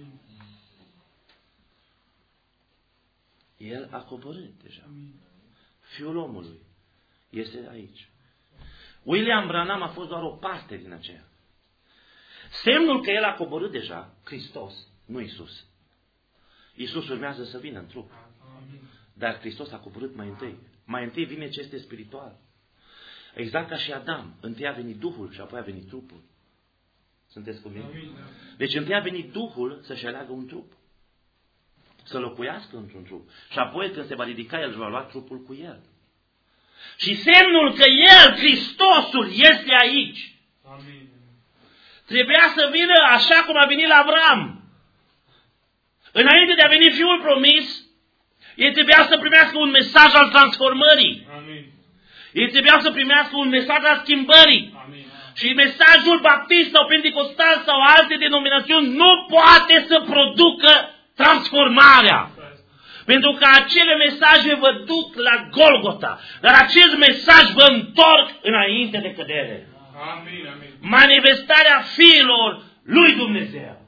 El a coborât deja. Fiul omului este aici. William Branham a fost doar o parte din aceea. Semnul că el a coborât deja, Hristos, nu Isus. Isus urmează să vină în trup. Dar Hristos a coborât mai întâi. Mai întâi vine ce este spiritual. Exact ca și Adam. Întâi a venit Duhul și apoi a venit trupul. Sunteți cu mine? Deci întâi a venit Duhul să-și aleagă un trup. Să locuiască într-un trup. Și apoi când se va ridica, el va lua trupul cu el. Și semnul că el, Hristosul, este aici. Amin. Trebuia să vină așa cum a venit la Avram. Înainte de a veni Fiul promis, el trebuia să primească un mesaj al transformării. Amin. El trebuia să primească un mesaj al schimbării. Amin. Și mesajul baptist sau pentecostal sau alte denominațiuni nu poate să producă transformarea. Pentru că acele mesaje vă duc la Golgota. Dar acest mesaj vă întorc înainte de cădere. Amin, amin. Manifestarea fiilor lui Dumnezeu.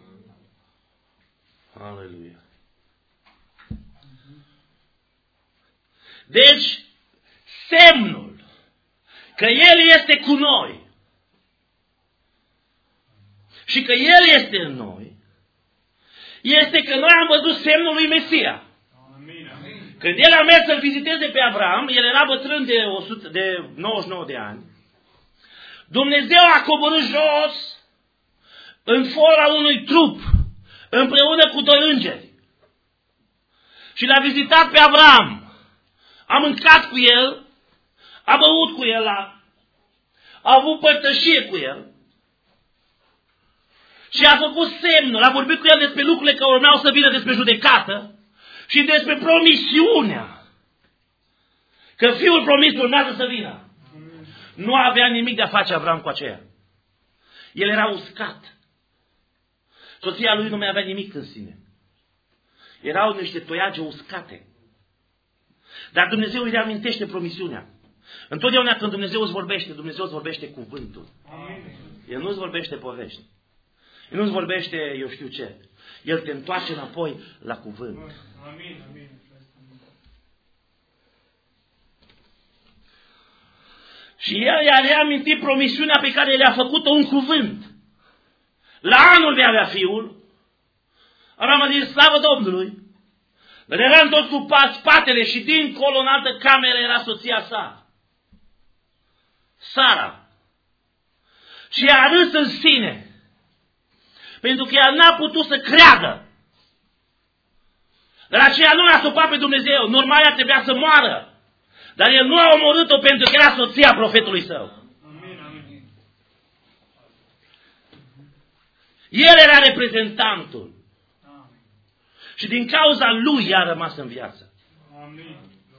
Aleluia. Deci, semnul că El este cu noi și că El este în noi, este că noi am văzut semnul lui Mesia. Amin, amin. Când El a mers să-l viziteze pe Avram, el era bătrân de, o sută, de nouăzeci și nouă de ani, Dumnezeu a coborât jos în forma unui trup, împreună cu doi îngeri. Și l-a vizitat pe Avram. A mâncat cu el, a băut cu el, a, a avut părtășie cu el. Și a făcut semnul, a vorbit cu el despre lucrurile care urmeau să vină, despre judecată și despre promisiunea că fiul promis urmează să vină. Nu avea nimic de a face Avram cu aceea. El era uscat. Soția lui nu mai avea nimic în sine. Erau niște toiage uscate. Dar Dumnezeu îi reamintește promisiunea. Întotdeauna când Dumnezeu îți vorbește, Dumnezeu îți vorbește cuvântul. El nu îți vorbește povești. El nu îți vorbește eu știu ce. El te întoarce înapoi la cuvânt. Amin, amin. Și el i-a reamintit promisiunea pe care le-a făcut-o în cuvânt. La anul vei avea fiul. Avram a zis, slavă Domnului. Dar era întors cu spatele și dincolo în altă cameră era soția sa. Sara. Și a râs în sine. Pentru că ea n-a putut să creadă. Dar aceea nu l-a supat pe Dumnezeu. Normal ea trebuia să moară. Dar el nu a omorât-o pentru că era soția profetului său. Amin, amin. El era reprezentantul. Amin. Și din cauza lui ea a rămas în viață. Amin.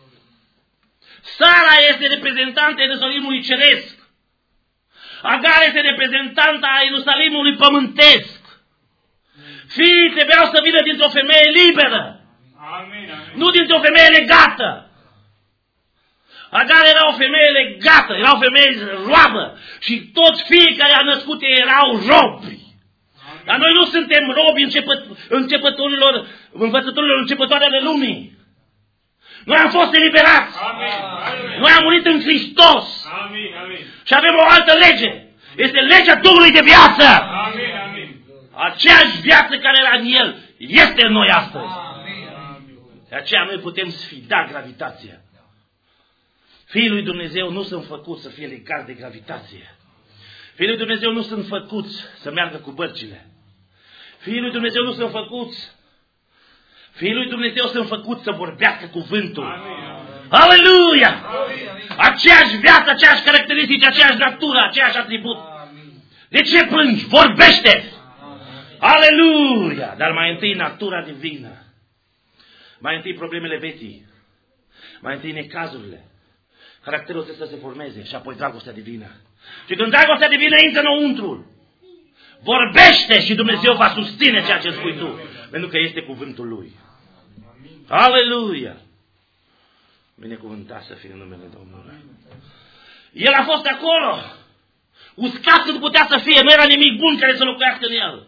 Sara este reprezentanta Ierusalimului ceresc. Agar este reprezentanta a Ierusalimului pământesc. Fiii trebuiau să vină dintr-o femeie liberă. Amin, amin. Nu dintr-o femeie legată. Agar era o femeie legată, era o femeie roabă. Și toți fiii care a născut erau robi. Dar noi nu suntem robi începăt, începătorilor, învățătorilor începătoare ale lumii. Noi am fost eliberați. Amin. Noi am murit în Hristos. Amin, amin. Și avem o altă lege. Este legea Duhului de viață. Amin, amin. Aceeași viață care era în El este în noi astăzi. Amin. De aceea noi putem sfida gravitația. Fiii lui Dumnezeu nu sunt făcuți să fie legați de gravitație. Fiii lui Dumnezeu nu sunt făcuți să meargă cu bărcile. Fiii lui Dumnezeu nu sunt făcuți. Fiii lui Dumnezeu sunt făcuți să vorbească cuvântul. Amin. Aleluia! Aceeași viață, aceeași caracteristici, aceeași natură, aceeași atribut. De ce plângi? Vorbește! Aleluia! Dar mai întâi natura divină. Mai întâi problemele vieții. Mai întâi necazurile. Caracterul trebuie să se formeze și apoi dragostea divină. Și când dragostea divină intră înăuntru, vorbește și Dumnezeu va susține ceea ce spui tu. Pentru că este cuvântul Lui. Aleluia! Binecuvântat să fie numele Domnului. El a fost acolo. Uscat cât putea să fie. Nu era nimic bun care să locuiască în el.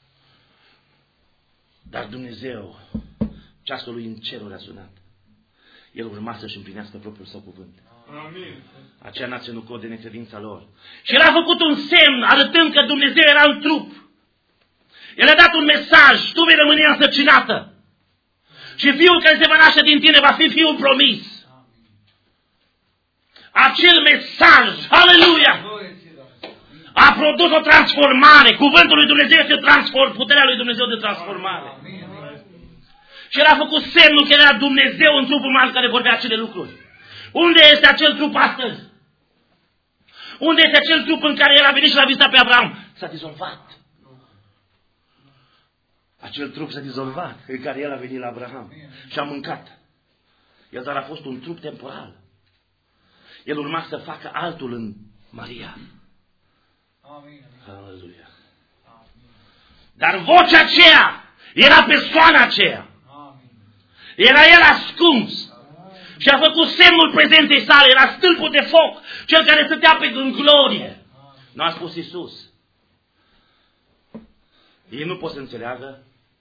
Dar Dumnezeu, ceasul lui în ceruri a sunat. El urma să-și împlinească propriul său cuvânt. Amin. Aceea n-a ținut cont de necredința lor. Și el a făcut un semn arătând că Dumnezeu era în trup. El a dat un mesaj. Tu vei rămâne însărcinată. Și fiul care se va naște din tine va fi fiul promis. Acel mesaj, aleluia, a produs o transformare. Cuvântul lui Dumnezeu este transform, puterea lui Dumnezeu de transformare. Și el a făcut semnul că era Dumnezeu în trupul uman care vorbea acele lucruri. Unde este acel trup astăzi? Unde este acel trup în care el a venit și l-a vizitat pe Abraham? S-a dizolvat. Acel trup s-a dizolvat în care el a venit la Abraham și a mâncat. El doar a fost un trup temporal. El urma să facă altul în Maria. Aleluia. Dar vocea aceea era persoana aceea. Era el ascuns. Și a făcut semnul prezenței sale. Era stâlpul de foc, cel care stătea pe în glorie. Nu a spus Iisus. Ei nu pot să înțeleagă.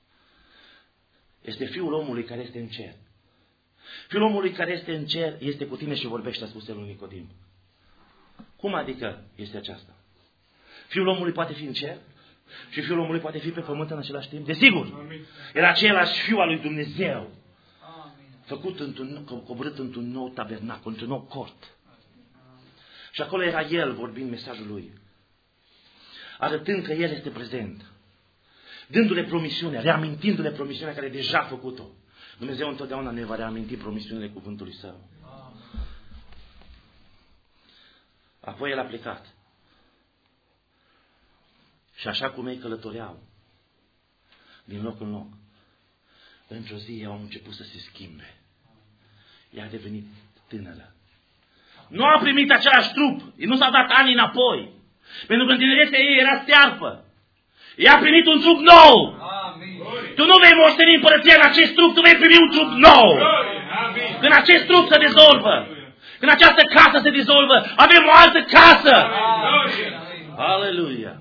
Este Fiul omului care este în cer. Fiul omului care este în cer este cu tine și vorbește, a spus el lui Nicodim. Cum adică este aceasta? Fiul omului poate fi în cer și Fiul omului poate fi pe pământ în același timp? Desigur. Era același Fiu al lui Dumnezeu. Făcut într-un, coborât într-un nou tabernacol, într-un nou cort. Și acolo era El vorbind mesajul Lui. Arătând că El este prezent. Dându-le promisiunea, reamintindu-le promisiunea care deja a făcut-o. Dumnezeu întotdeauna ne va reaminti promisiunile cuvântului Său. Apoi El a plecat. Și așa cum ei călătoreau, din loc în loc, într-o zi ei au început să se schimbe. Ea a devenit tânără. Nu a primit același trup. Ei nu s-a dat ani înapoi. Pentru că în tinerețea ei era stearpă. Ea a primit un trup nou. Amin. Tu nu vei moșteni împărăția în acest trup, tu vei primi un trup nou. Amin. Când acest trup se dizolvă, când această casă se dizolvă, avem o altă casă. Aleluia.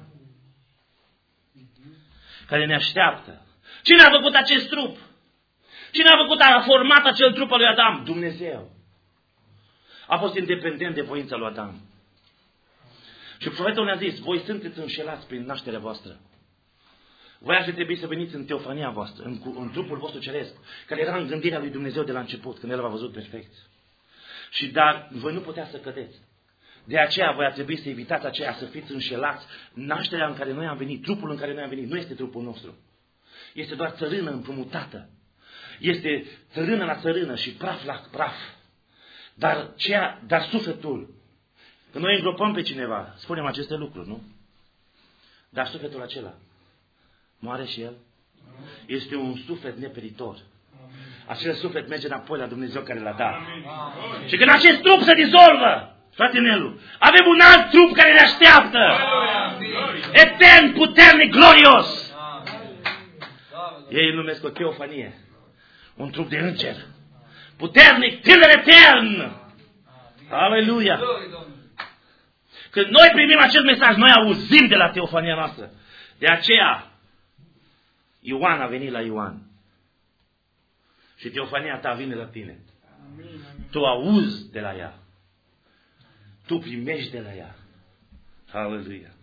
Care ne așteaptă. Cine a făcut acest trup? Cine a făcut, a format acel trup al lui Adam? Dumnezeu. A fost independent de voința lui Adam. Și profetul ne-a zis, voi sunteți înșelați prin nașterea voastră. Voi ar fi trebuit să veniți în teofania voastră, în, în trupul vostru ceresc, care era în gândirea lui Dumnezeu de la început, când El v-a văzut perfect. Și dar voi nu puteați să cădeți. De aceea voi ar trebui să evitați aceea să fiți înșelați. Nașterea în care noi am venit, trupul în care noi am venit, nu este trupul nostru. Este doar țărână împrumutată. Este țărână la țărână și praf la praf. Dar, ceea, dar sufletul, când noi îngropăm pe cineva, spunem aceste lucruri, nu? Dar sufletul acela moare și el? Este un suflet neperitor. Acel suflet merge înapoi la Dumnezeu care l-a dat. Și când acest trup se dizolvă, frate Nelu, avem un alt trup care ne așteaptă. Etern, puternic, glorios. Ei îl numesc o teofanie. Un trup de înger. Puternic, tânăr etern. Aleluia. Când noi primim acest mesaj, noi auzim de la teofania noastră. De aceea, Ioan a venit la Ioan. Și teofania ta vine la tine. Tu auzi de la ea. Tu primești de la ea. Aleluia.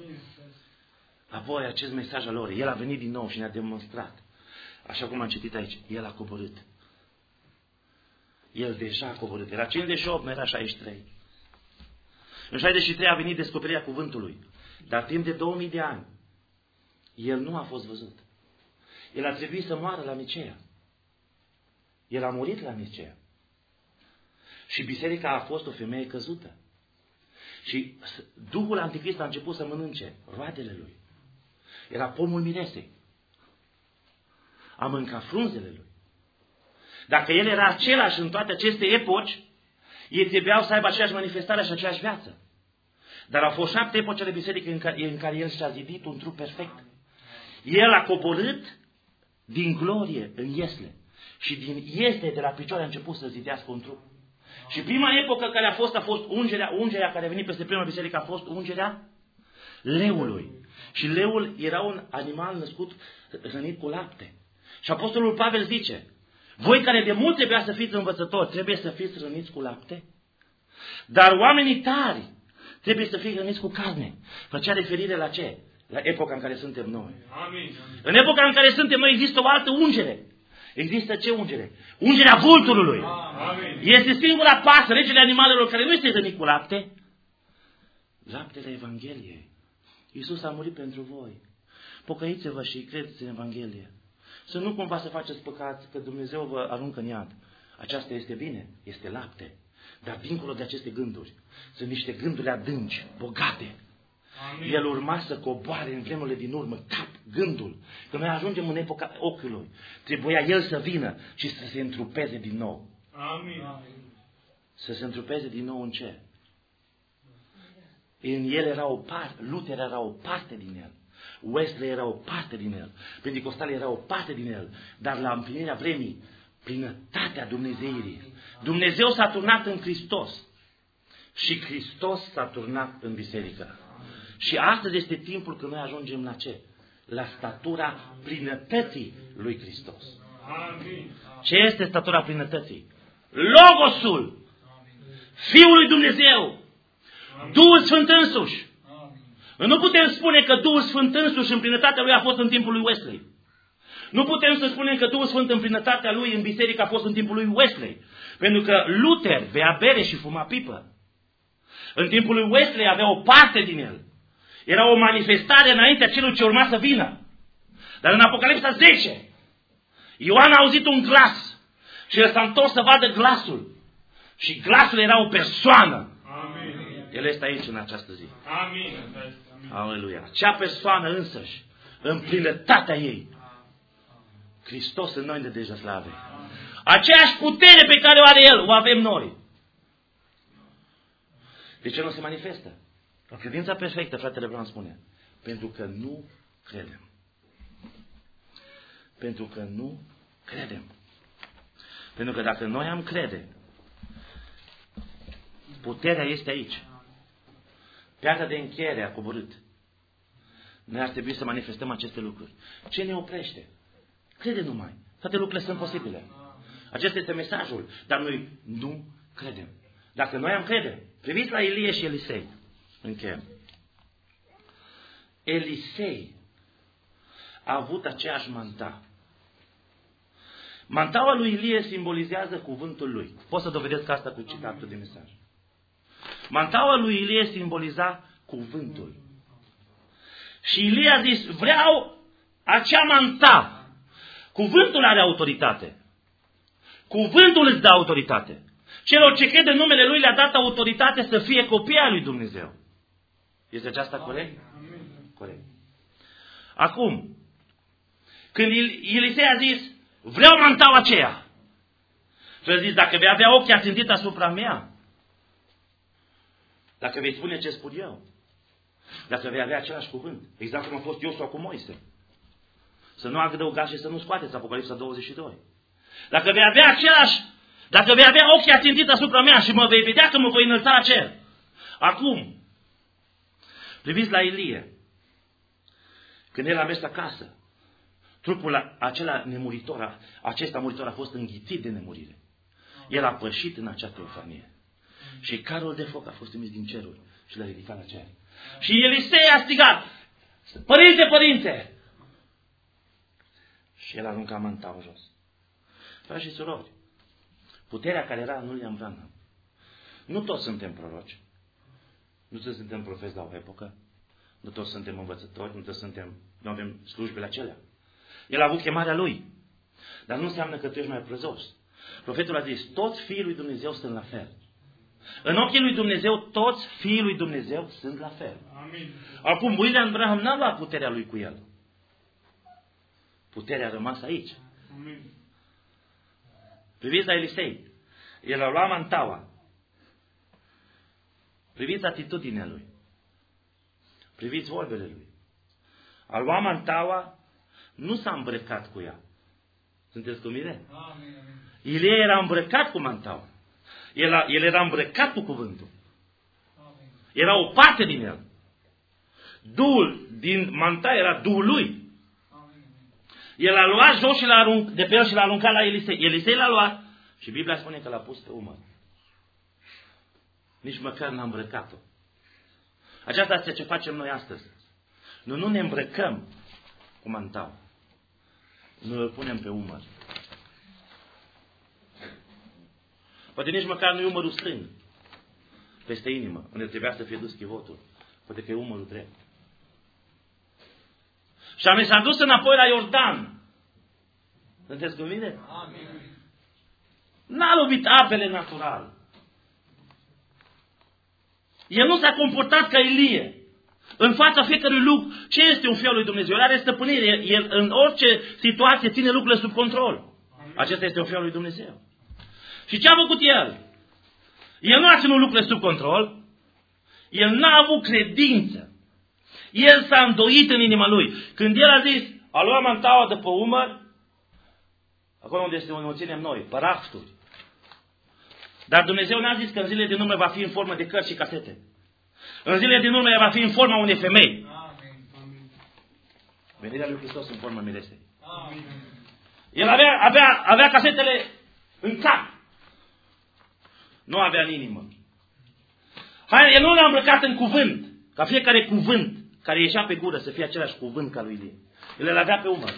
Apoi acest mesaj al lor, El a venit din nou și ne-a demonstrat. Așa cum am citit aici, El a coborât. El deja a coborât. Era cincizeci și opt, nu era șaizeci și trei. În șaizeci și trei a venit descoperirea cuvântului. Dar timp de două mii de ani, El nu a fost văzut. El a trebuit să moară la Nicea. El a murit la Nicea. Și biserica a fost o femeie căzută. Și Duhul Anticrist a început să mănânce roadele lui. Era pomul miresei. A mâncat frunzele lui. Dacă el era același în toate aceste epoci, ei trebuiau să aibă aceeași manifestare și aceeași viață. Dar au fost șapte epoci ale bisericii în care, în care el și-a zidit un trup perfect. El a coborât din glorie în iesle. Și din iesle de la picioare a început să zidească un trup. Și prima epocă care a fost, a fost ungerea, ungerea care a venit peste prima biserică, a fost ungerea leului. Și leul era un animal născut, hrănit cu lapte. Și apostolul Pavel zice, voi care de mult trebuia să fiți învățători, trebuie să fiți hrăniți cu lapte? Dar oamenii tari trebuie să fie hrăniți cu carne. Făcea referire la ce? La epoca în care suntem noi. Amin. În epoca în care suntem noi există o altă ungere. Există ce ungere? Ungerea vulturului. Amin. Este singura pasă, regele animalelor care nu este hrănit cu lapte. Laptele Evangheliei. Iisus a murit pentru voi. Pocăiți-vă și credeți în Evanghelie. Să nu cumva să faceți păcat, că Dumnezeu vă aruncă în iad. Aceasta este bine, este lapte. Dar dincolo de aceste gânduri, sunt niște gânduri adânci, bogate. Amin. El urma să coboare în vremurile din urmă, cap, gândul. Când noi ajungem în epoca ochiului, trebuia El să vină și să se întrupeze din nou. Amin. Să se întrupeze din nou în ce? În El era o parte, Luther era o parte din El. Wesley era o parte din El. Pentecostalii era o parte din El. Dar la împlinirea vremii, plinătatea Dumnezeirii. Dumnezeu s-a turnat în Hristos. Și Hristos s-a turnat în biserică. Și astăzi este timpul când noi ajungem la ce? La statura plinătății lui Hristos. Amin. Ce este statura plinătății? Logosul, Fiul lui Dumnezeu, Duhul Sfânt însuși. Nu putem spune că Duhul Sfânt însuși în plinătatea lui a fost în timpul lui Wesley. Nu putem să spunem că Duhul Sfânt în plinătatea lui în biserică a fost în timpul lui Wesley. Pentru că Luther bea bere și fuma pipă. În timpul lui Wesley avea o parte din el. Era o manifestare înaintea celui ce urma să vină. Dar în Apocalipsa zece, Ioan a auzit un glas și el s-a întors să vadă glasul. Și glasul era o persoană. Amin. El este aici în această zi. Amin. Aleluia. Cea persoană însăși, în plinătatea ei, Hristos în noi ne deja slave. Aceeași putere pe care o are El, o avem noi. De ce nu se manifestă? O credință perfectă, fratele Branham spune. Pentru că nu credem. Pentru că nu credem. Pentru că dacă noi am crede, puterea este aici. Piatra de încheiere a coborât. Noi ar trebui să manifestăm aceste lucruri. Ce ne oprește? Crede numai. Toate lucrurile sunt posibile. Acesta este mesajul. Dar noi nu credem. Dacă noi am crede, priviți la Ilie și Elisei. Încheiem. Elisei a avut aceeași manta. Mantaua lui Ilie simbolizează cuvântul lui. Pot să dovedesc asta cu citatul de mesaj. Mantaua lui Ilie simboliza cuvântul. Și Ilie a zis, vreau acea manta. Cuvântul are autoritate. Cuvântul îți dă autoritate. Celor ce cred în numele Lui le-a dat autoritate să fie copii ai lui Dumnezeu. Este aceasta corect? Corect. Acum, când Elisei a zis, vreau mantaua aceea. Și a zis, dacă vei avea ochii ațintit asupra mea, dacă vei spune ce spun eu, dacă vei avea același cuvânt, exact cum a fost Iosua cu Moise, să nu adăugați și să nu scoateți, Apocalipsa douăzeci și doi. Dacă vei avea același, dacă vei avea ochii ațintit asupra mea și mă vei vedea că mă voi înălța la cer. Acum, priviți la Ilie. Când el a mers acasă, trupul acela nemuritor, acesta muritor a fost înghițit de nemurire. El a pășit în această infamie. Și carul de foc a fost trimis din cerul și l-a ridicat la cer. Și Elisei a strigat, părinte, părinte! Și el a aruncat mantaua jos. Frați și surori, puterea care era în William Branham. Nu toți suntem proroci. Nu toți suntem profeți la o epocă. Nu toți suntem învățători. Nu toți suntem, nu avem slujbele acelea. El a avut chemarea lui. Dar nu înseamnă că tu ești mai prețos. Profetul a zis, toți fiii lui Dumnezeu sunt la fel. În ochii lui Dumnezeu, toți fiii lui Dumnezeu sunt la fel. Amin. Acum, William Branham n-a luat puterea lui cu el. Puterea a rămas aici. Amin. Priviți la Elisei. El a luat mantaua. Priviți atitudinea lui. Priviți vorbele lui. A luat mantaua, nu s-a îmbrăcat cu ea. Sunteți cu mine? Amin. Ilie era îmbrăcat cu mantaua. El, a, el era îmbrăcat cu cuvântul. Amin. Era o parte din el. Duhul din manta era Duhul lui. El a luat jos și l-a aruncat, de pe el și l-a aruncat la Elisei. Elisei l-a luat și Biblia spune că l-a pus pe umăr. Nici măcar n-a îmbrăcat-o. Aceasta este ce facem noi astăzi. Noi nu ne îmbrăcăm cu mantaua. Noi îl punem pe umăr. Poate nici măcar nu-i umărul stâng. Peste inimă, unde trebuia să fie dus chivotul. Poate că e umărul drept. Și am s-a dus înapoi la Iordan. Sunteți cu mine? Amin. N-a lovit apele natural. El nu s-a comportat ca Ilie. În fața fiecărui lucru, ce este un fiu al lui Dumnezeu? El are stăpânire. El în orice situație ține lucrurile sub control. Acesta este un fiu al lui Dumnezeu. Și ce a făcut el? El nu a ținut lucrurile sub control. El n-a avut credință. El s-a îndoit în inima lui. Când el a zis, a luat mantaua de pe umăr, acolo unde este o ținem noi, pe rafturi. Dar Dumnezeu ne-a zis că în zilele din urmă va fi în formă de cărți și casete. În zilele din urmă el va fi în forma unei femei. Amin. Venirea lui Hristos în forma miresei. Amin. El avea, avea, avea casetele în cap. Nu avea în inimă. Hai, el nu l-a îmbrăcat în cuvânt. Ca fiecare cuvânt care ieșea pe gură să fie același cuvânt ca lui Ilie. El îl avea pe umăr.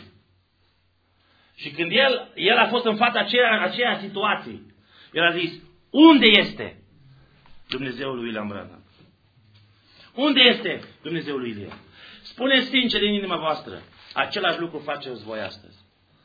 Și când el, el a fost în fața aceea, aceea situații, el a zis, unde este Dumnezeul lui William Branham? Unde este Dumnezeul lui Ilie? Spuneți sincer în inima voastră, același lucru faceți voi astăzi.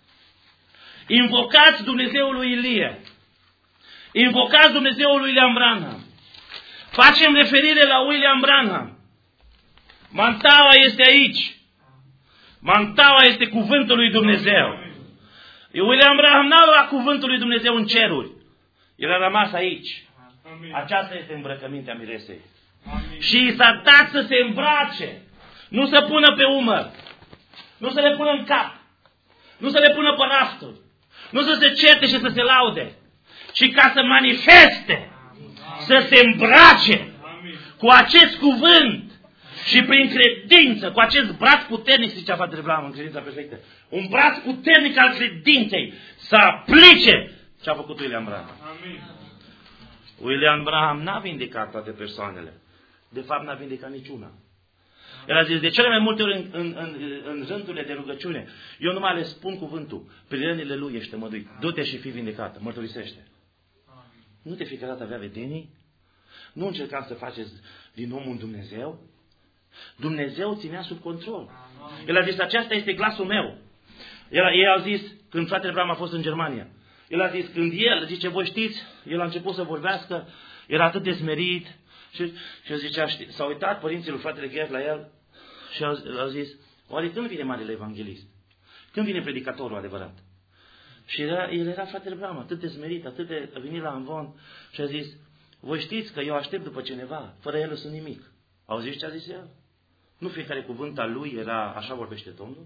Invocați Dumnezeul lui Ilie. Invocați Dumnezeul lui William Branham. Facem referire la William Branham. Mantaua este aici. Mantaua este cuvântul lui Dumnezeu. William Branham n-a luat cuvântul lui Dumnezeu în ceruri. El a rămas aici. Aceasta este îmbrăcămintea miresei. Și s-a dat să se îmbrace. Nu să pună pe umăr. Nu să le pună în cap. Nu să le pună pe rafturi. Nu să se certe și să se laude. Ci ca să manifeste. Să se îmbrace cu acest cuvânt. Și prin credință, cu acest braț puternic, zicea Fratele Branham în credința perfectă, un braț puternic al credinței să aplice ce a făcut William Branham. Amin. William Branham n-a vindecat toate persoanele. De fapt n-a vindecat niciuna. El a zis, de cele mai multe ori în, în, în, în rândurile de rugăciune, eu numai le spun cuvântul, prin rănile lui ești tămăduit, du-te și fii vindecat, mărturisește. Nu de fiecare dată avea vedenii? Nu încercam să faceți din om un Dumnezeu? Dumnezeu ținea sub control. El a zis, aceasta este glasul meu. El, el a zis, când fratele Branham a fost în Germania, el a zis, când el, zice, voi știți, el a început să vorbească, era atât de smerit, și, și zicea, s-a uitat părinții lui fratele Gheac la el și a, a zis, oare când vine marele evanghelist? Când vine predicatorul adevărat? Și era, el era fratele Branham, atât de smerit, atât de venit la amvon și a zis, voi știți că eu aștept după cineva, fără el nu sunt nimic. Auziți ce a zis el? Nu fiecare cuvânt al lui era, așa vorbește Domnul?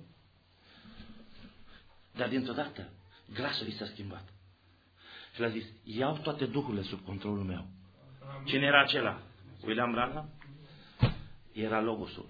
Dar dintr-o dată, glasul i s-a schimbat. Și le-a zis, iau toate duhurile sub controlul meu. Cine era acela? William Branham? Era Logosul.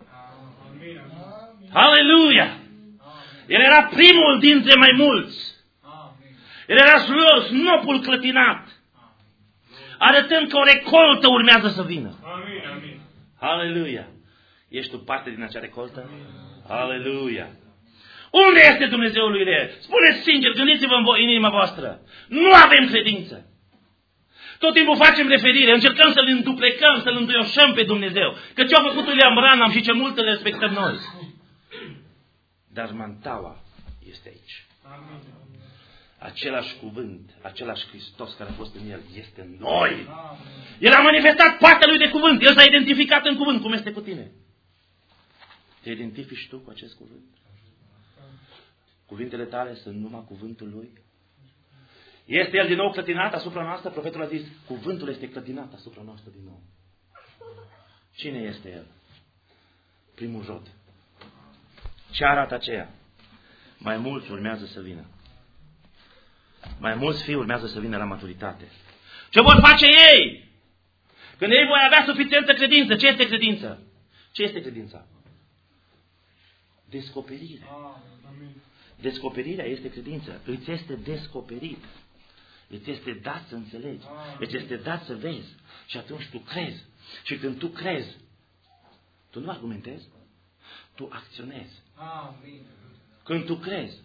Aleluia! El era primul dintre mai mulți. El era snopul clătinat. Arătând că o recoltă urmează să vină. Aleluia! Ești tu parte din acea recoltă? Aleluia! Unde este Dumnezeul lui Ilie? Spuneți sincer, gândiți-vă în, voi, în inima voastră. Nu avem credință. Tot timpul facem referire, încercăm să-L înduplecăm, să-L înduioșăm pe Dumnezeu. Că ce a făcut William Branham și ce multe le respectăm noi. Dar mantaua este aici. Același cuvânt, același Hristos care a fost în El, este în noi. El a manifestat partea Lui de cuvânt. El s-a identificat în cuvânt. Cum este cu tine? Te identifici tu cu acest cuvânt? Cuvintele tale sunt numai cuvântul Lui? Este El din nou clătinat asupra noastră? Profetul a zis, cuvântul este clătinat asupra noastră din nou. Cine este El? Primul rod. Ce arată aceea? Mai mulți urmează să vină. Mai mulți fii urmează să vină la maturitate. Ce vor face ei? Când ei vor avea suficientă credință. Ce este credință? Ce este credința? Descoperire. Descoperirea este credință. Îți este descoperit. Îți este dat să înțelegi. Îți este dat să vezi. Și atunci tu crezi. Și când tu crezi, tu nu argumentezi, tu acționezi. Când tu crezi,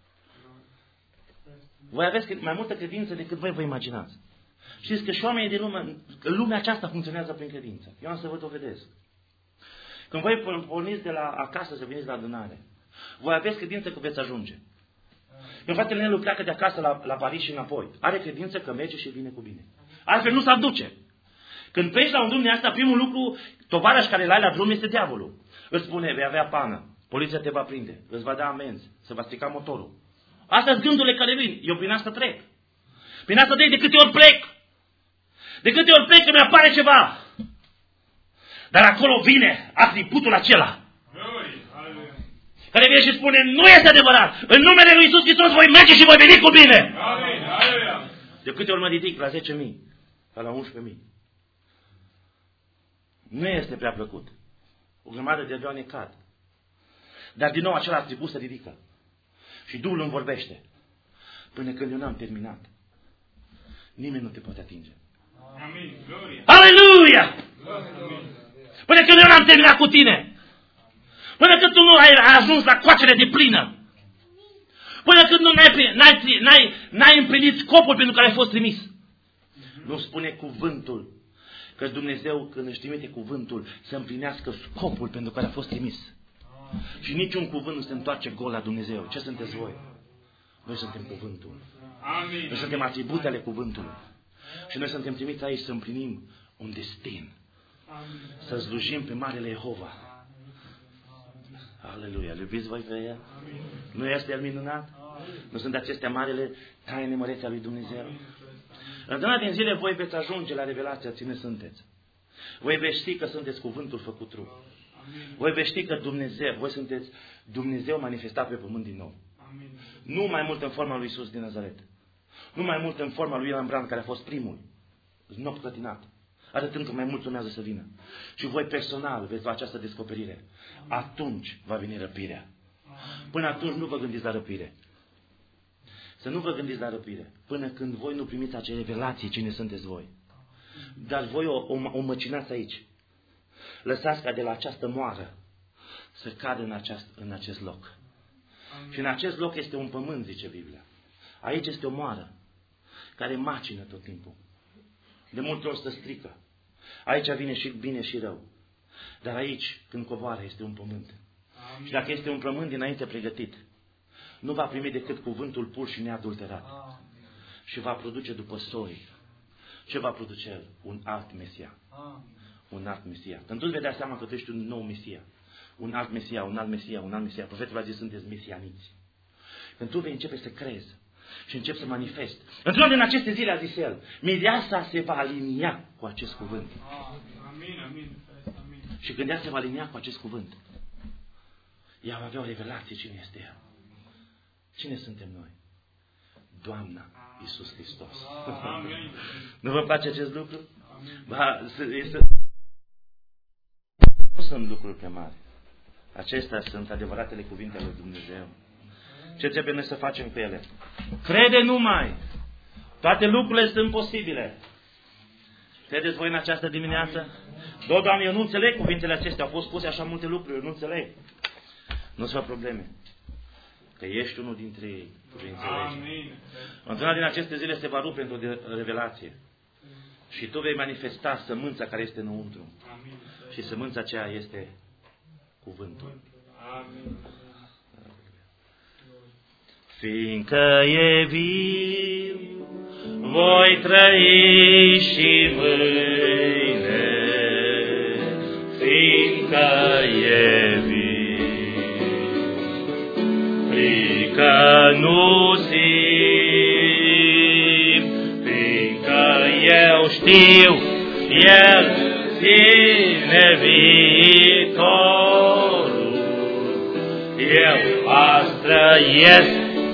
voi aveți mai multă credință decât voi vă imaginați. Știți că și oamenii din lume, lumea aceasta funcționează prin credință. Eu am să vă dovedesc. Când voi porniți de la acasă să veniți la adunare, voi aveți credință că veți ajunge. Când fratele Nelu pleacă de acasă la, la Paris și înapoi, are credință că merge și vine cu bine. Altfel nu se aduce. Când pleci la un drum de asta, primul lucru, tovarăș care îl ai la drum este diavolul. Îți spune, vei avea pană, poliția te va prinde, îți va da amenzi, se va strica motorul. Astea sunt gândurile care vin. Eu prin asta trec. Prin asta trec de câte ori plec. De câte ori plec că mi-apare ceva. Dar acolo vine atributul acela. Care vine și spune, nu este adevărat. În numele lui Iisus Hristos voi merge și voi veni cu bine. De câte ori mă ridic la zece mii, sau la unsprezece mii. Nu este prea plăcut. O grămadă de avioane cad. Dar din nou acela atribut se ridică. Și Duhul îmi vorbește. Până când eu n-am terminat, nimeni nu te poate atinge. Amin. Gloria. Aleluia! Până când eu n-am terminat cu tine. Până când tu nu ai ajuns la coacere de plină. Până când nu n-ai, n-ai, n-ai, n-ai împlinit scopul pentru care ai fost trimis. Nu spune cuvântul că Dumnezeu, când își trimite cuvântul, să împlinească scopul pentru care a fost trimis. Și niciun cuvânt nu se întoarce gol la Dumnezeu. Ce sunteți voi? Noi suntem cuvântul. Amin. Noi suntem atributele cuvântului. Și noi suntem trimiți aici să împlinim un destin. Să slujim pe Marele Jehova. Aleluia. Iubiți voi pe El? Nu este El minunat? Nu sunt acestea marele taine mărețe a lui Dumnezeu? Într-una din zile voi veți ajunge la revelația cine sunteți. Voi veți ști că sunteți cuvântul făcut trup. Voi veți ști că Dumnezeu, voi sunteți Dumnezeu manifestat pe pământ din nou. Nu mai mult în forma lui Iisus din Nazaret. Nu mai mult în forma lui Ioan Brand, care a fost primul. Znop clătinat. Atât încă mai mulți urmează să vină. Și voi personal veți lua această descoperire. Atunci va veni răpirea. Până atunci nu vă gândiți la răpire. Să nu vă gândiți la răpire. Până când voi nu primiți acele revelații cine sunteți voi. Dar voi o, o, o măcinați aici. Lăsați ca de la această moară să cadă în, aceast, în acest loc. Și în acest loc este un pământ, zice Biblia. Aici este o moară care macină tot timpul. De multe ori se strică. Aici vine și bine și rău. Dar aici, când coboară, este un pământ. Amin. Și dacă este un pământ dinainte pregătit, nu va primi decât cuvântul pur și neadulterat. Amin. Și va produce după soi. Ce va produce el? Un alt Mesia. Amin. Un alt Mesia. Când tu îți vedea seama că tu ești un nou Mesia. Un alt Mesia, un alt Mesia, un alt Mesia. Profetul a zis, sunteți mesianiți. Când tu vei începe să crezi și începi să manifesti. Într-una din aceste zile, a zis el, mireasa se va alinia cu acest cuvânt. Amin, amin, amin. Și când ea se va alinia cu acest cuvânt, ea va avea o revelație cine este ea. Cine suntem noi? Doamna Iisus Hristos. Amin. Nu vă place acest lucru? Ba, este... Nu sunt lucruri prea mari. Acestea sunt adevăratele cuvinte ale lui Dumnezeu. Ce trebuie noi să facem cu ele? Crede numai! Toate lucrurile sunt posibile. Credeți voi în această dimineață? Do, Doamne, eu nu înțeleg cuvintele acestea. Au fost spuse așa multe lucruri, eu nu înțeleg. Nu-ți fac probleme. Că ești unul dintre ei. Tu vei înțelege. Într-una din aceste zile se va rupe într-o revelație. Și tu vei manifesta sămânța care este înăuntru. Și sămânța aceea este cuvântul. Amin. Fiindcă e viu, voi trăi și mâine. Fiindcă e viu, frică nu simt. Fiindcă eu știu, El ține viitorul. Eu azi trăiesc,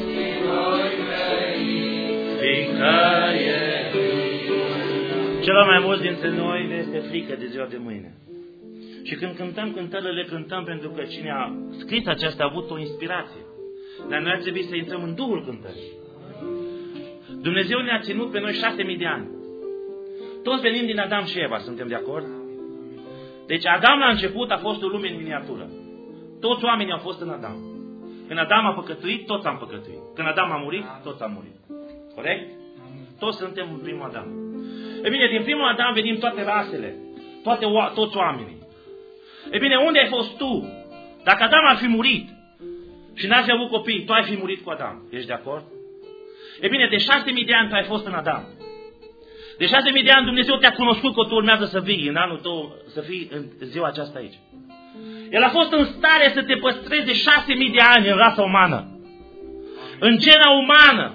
celor mai mulți dintre noi ne este frică de ziua de mâine. Și când cântăm cântările, le cântăm pentru că cine a scris aceasta a avut o inspirație. Dar noi ar trebui să intrăm în Duhul cântării. Dumnezeu ne-a ținut pe noi șase mii de ani. Toți venim din Adam și Eva, suntem de acord? Deci Adam la început a fost o lume în miniatură. Toți oamenii au fost în Adam. Când Adam a păcătuit, toți am păcătuit. Când Adam a murit, toți am murit. Corect? Toți suntem în primul Adam. E bine, din primul Adam venim toate rasele, toate, toți oamenii. E bine, unde ai fost tu? Dacă Adam ar fi murit și n-ar fi avut copii, tu ai fi murit cu Adam. Ești de acord? E bine, de șase mii de ani tu ai fost în Adam. De șase mii de ani Dumnezeu te-a cunoscut că tu urmează să vii în anul tău, să fii în ziua aceasta aici. El a fost în stare să te păstreze șase mii de ani în rasa umană. În gena umană.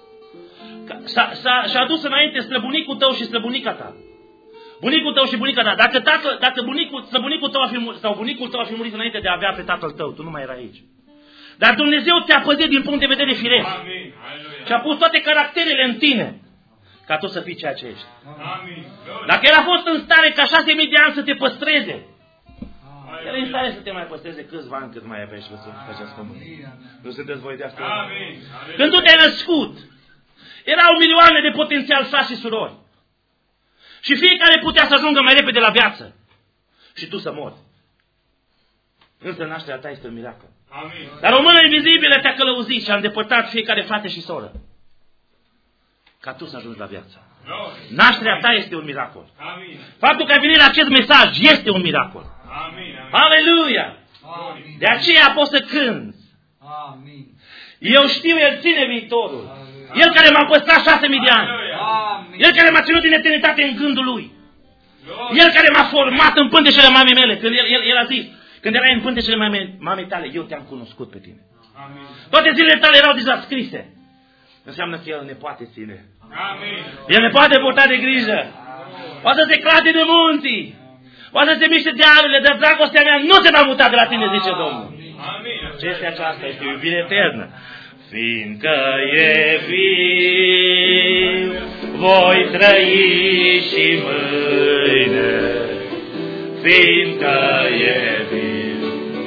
Și-a adus înainte străbunicul tău și străbunica ta. Bunicul tău și bunica ta. Dacă, tată, dacă bunicul, străbunicul tău a fi murit, sau bunicul tău a fi murit înainte de a avea pe tatăl tău, tu nu mai erai aici. Dar Dumnezeu te-a păzit din punct de vedere firesc. Și a pus toate caracterele în tine, ca tu să fii ceea ce ești. Amin. Dacă El a fost în stare ca șase mii de ani să te păstreze, El e în stare să te mai păstreze câțiva ani cât mai ai pe aici pe acest pământ. Nu sunteți voi de asta? Amin. Când tu te-ai născut, erau milioane de potențial frați și surori. Și fiecare putea să ajungă mai repede la viață. Și tu să mori. Însă nașterea ta este un miracol. Amin. Dar o mână invizibilă te-a călăuzit și a îndepărtat fiecare frate și soră. Ca tu să ajungi la viață. Nașterea ta este un miracol. Amin. Faptul că ai venit la acest mesaj este un miracol. Amin. Aleluia! De aceea poți să cânți. Amin. Eu știu, El ține viitorul. El care m-a păstrat șase mii de ani. Amin. El care m-a ținut din eternitate în gândul Lui. El care m-a format în pântecele mamei mele. Când el, el, el a zis, când erai în pântecele mamei, mamei tale, eu te-am cunoscut pe tine. Amin. Toate zilele tale erau deja scrise. Înseamnă că El ne poate ține. Amin. El ne poate purta de grijă. Poate să se clate de munții. Poate să se miște dealurile, dar dragostea mea nu se va muta de la tine, zice Domnul. Amin. Ce este aceasta? Este iubire eternă. Fiindcă e viu, voi trăi și mâine. Fiindcă e viu,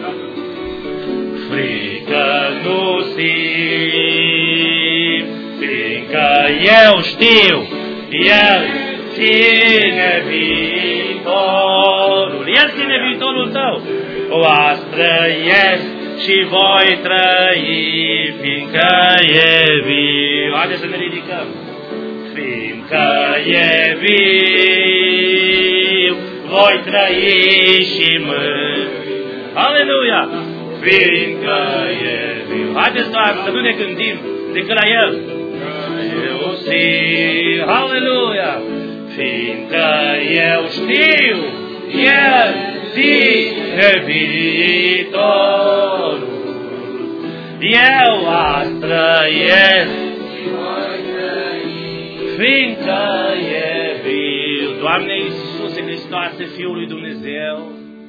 frică nu simt. Fiindcă eu știu, El ține viitorul. El ține viitorul tău. Voastră ești și voi trăi, fiindcă e viu. Haideți să ne ridicăm. Fiindcă e viu, voi trăi și mâine. Aleluia! Fiindcă e viu. Haideți doar să nu ne gândim decât la El. Eu știu, aleluia! Fiindcă eu știu, El ține viitorul. Eu azi trăiesc, fiindcă e viu. Doamne Iisuse Hristoase, Fiul lui Dumnezeu,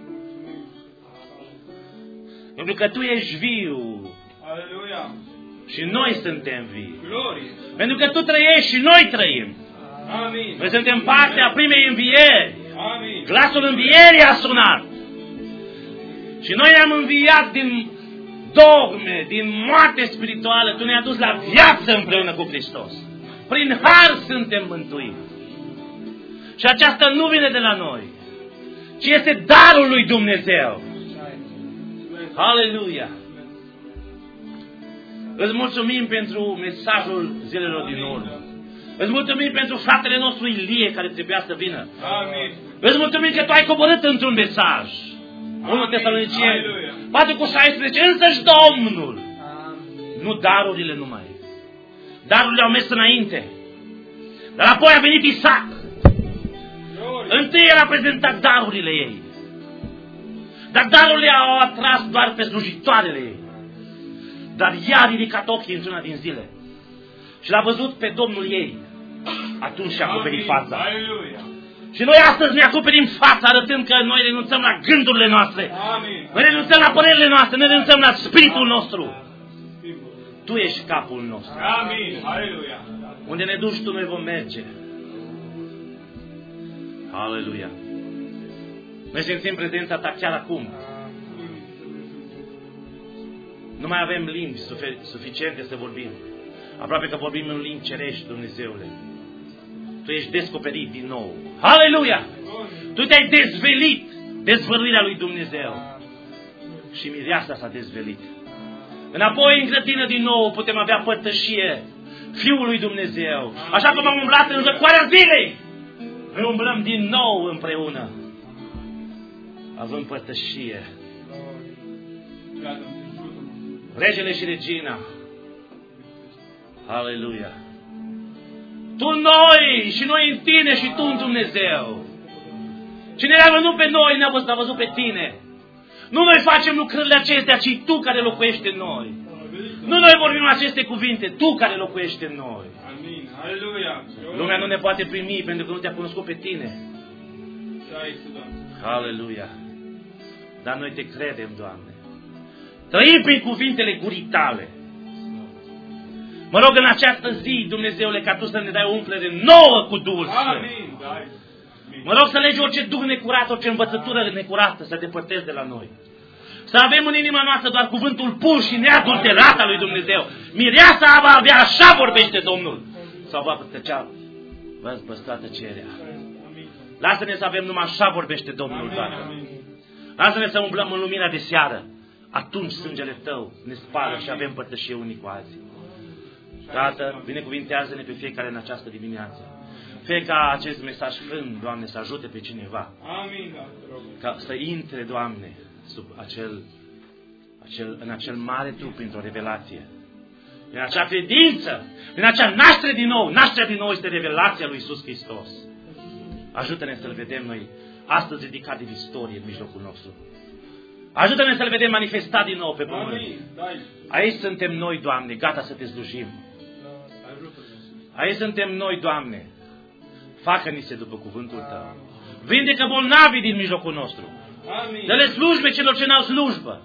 pentru că Tu ești viu Aleluia. și noi suntem vii. Glorie. Pentru că Tu trăiești și noi trăim. Amin. Noi suntem partea primei învieri. Amin. Glasul învierii a sunat. Și noi ne-am înviat din dogme, din moarte spirituală. Tu ne-ai dus la viață împreună cu Hristos. Prin har suntem mântuiți. Și aceasta nu vine de la noi, ci este darul lui Dumnezeu. Aleluia! Îți mulțumim pentru mesajul zilelor din urmă. Îți mulțumim pentru fratele nostru Ilie care trebuia să vină. Amin. Îți mulțumim că Tu ai coborât într-un mesaj. unu Tesaloniceni patru cu șaisprezece, însăși Domnul. Nu darurile numai. Darurile au mers înainte. Dar apoi a venit Isaac. Întâi el a prezentat darurile ei. Dar darurile au atras doar pe slujitoarele ei. Dar ea a ridicat ochii într-una din zile și l-a văzut pe Domnul ei. Atunci și-a acoperit fața. Aleluia. Și noi astăzi ne acoperim fața arătând că noi renunțăm la gândurile noastre. Amin. Noi renunțăm la părerile noastre, noi renunțăm la spiritul nostru. Tu ești capul nostru. Amin. Aleluia. Unde ne duci Tu, noi vom merge. Aleluia. Noi simțim prezența Ta chiar acum. Nu mai avem limbi suficiente să vorbim. Aproape că vorbim în limbi cerești, Dumnezeule. Tu ești descoperit din nou. Aleluia! Tu te-ai dezvelit dezvăluirea lui Dumnezeu. Și mireasa s-a dezvelit. Înapoi în grădină din nou putem avea părtășie Fiul lui Dumnezeu. Așa cum am umblat în răcoarea zilei, noi umblăm din nou împreună, având părtășie. Regele și regina. Aleluia! Tu în noi și noi în Tine și Tu în Dumnezeu. Cine ne-a văzut pe noi, ne-a văzut, a văzut pe Tine. Nu noi facem lucrările acestea, ci Tu care locuiești în noi. Nu noi vorbim aceste cuvinte, Tu care locuiești în noi. Amin. Aleluia. Lumea nu ne poate primi pentru că nu Te-a cunoscut pe Tine. Aleluia! Dar noi Te credem, Doamne. Trăim prin cuvintele gurii Tale. Mă rog în această zi, Dumnezeule, ca Tu să ne dai o umplere nouă cu Duhul Sfânt. Amin. Mă rog să legi orice duh necurat, orice învățătură necurată, să depărtezi de la noi. Să avem în inima noastră doar cuvântul pur și neadulterat al lui Dumnezeu. Mireasa va avea, așa vorbește Domnul. Sau va tăcea, vă păstra tăcerea. Lasă-ne să avem numai așa vorbește Domnul, Doamne. Lasă-ne să umblăm în lumina de seară. Atunci sângele Tău ne spală și avem părtășie unii cu alții. Tată, binecuvintează-ne pe fiecare în această dimineață. Fie ca acest mesaj frân, Doamne, să ajute pe cineva. Amin. Ca să intre, Doamne, sub acel, acel, în acel mare trup printr-o revelație. Prin acea credință, prin acea naștere din nou. Nașterea din nou este revelația lui Iisus Hristos. Ajută-ne să-L vedem noi astăzi ridicat din istorie în mijlocul nostru. Ajută-ne să-L vedem manifestat din nou pe pământ. Aici suntem noi, Doamne, gata să Te slujim. Aici suntem noi, Doamne. Facă-ni-se după cuvântul Tău. Vindecă bolnavii din mijlocul nostru. Dă-le slujbe celor ce n-au slujbă.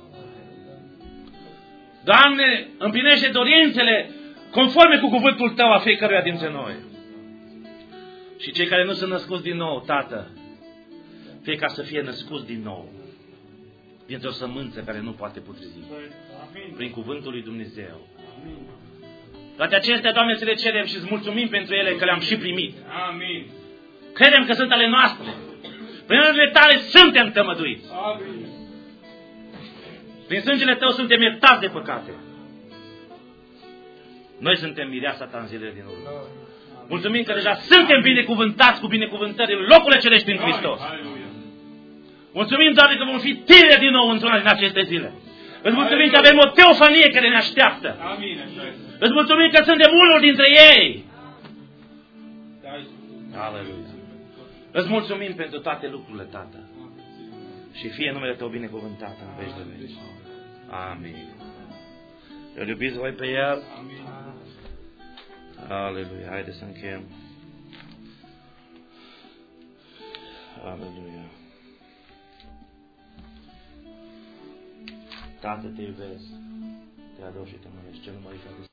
Doamne, împlinește dorințele conforme cu cuvântul Tău a fiecăruia dintre noi. Și cei care nu sunt născuți din nou, Tată, fie ca să fie născuți din nou, dintr-o sămânță care nu poate putrezi, prin cuvântul lui Dumnezeu. Toate acestea, Doamne, să le cerem și îți mulțumim pentru ele că le-am și primit. Amin. Credem că sunt ale noastre. Prin rândurile Tale suntem tămăduiți. Amin. Prin sângele Tău suntem iertați de păcate. Noi suntem mireasa Ta în zilele din urmă. Mulțumim că deja suntem binecuvântați cu binecuvântări în locurile cerești în Hristos. Mulțumim, Doamne, că vom fi tineri din nou într-una din aceste zile. Îți mulțumim că avem o teofanie care ne așteaptă. Îți mulțumim că suntem unul dintre ei. Aleluia. Îți mulțumim pentru toate lucrurile, Tată. Și fie numele Tău binecuvântat în veci de veci. Amin. Îl iubiți voi pe El? Aleluia. Haideți să încheiem. Aleluia. Tată, Te iubesc. Te ador și Te măresc. Ce numai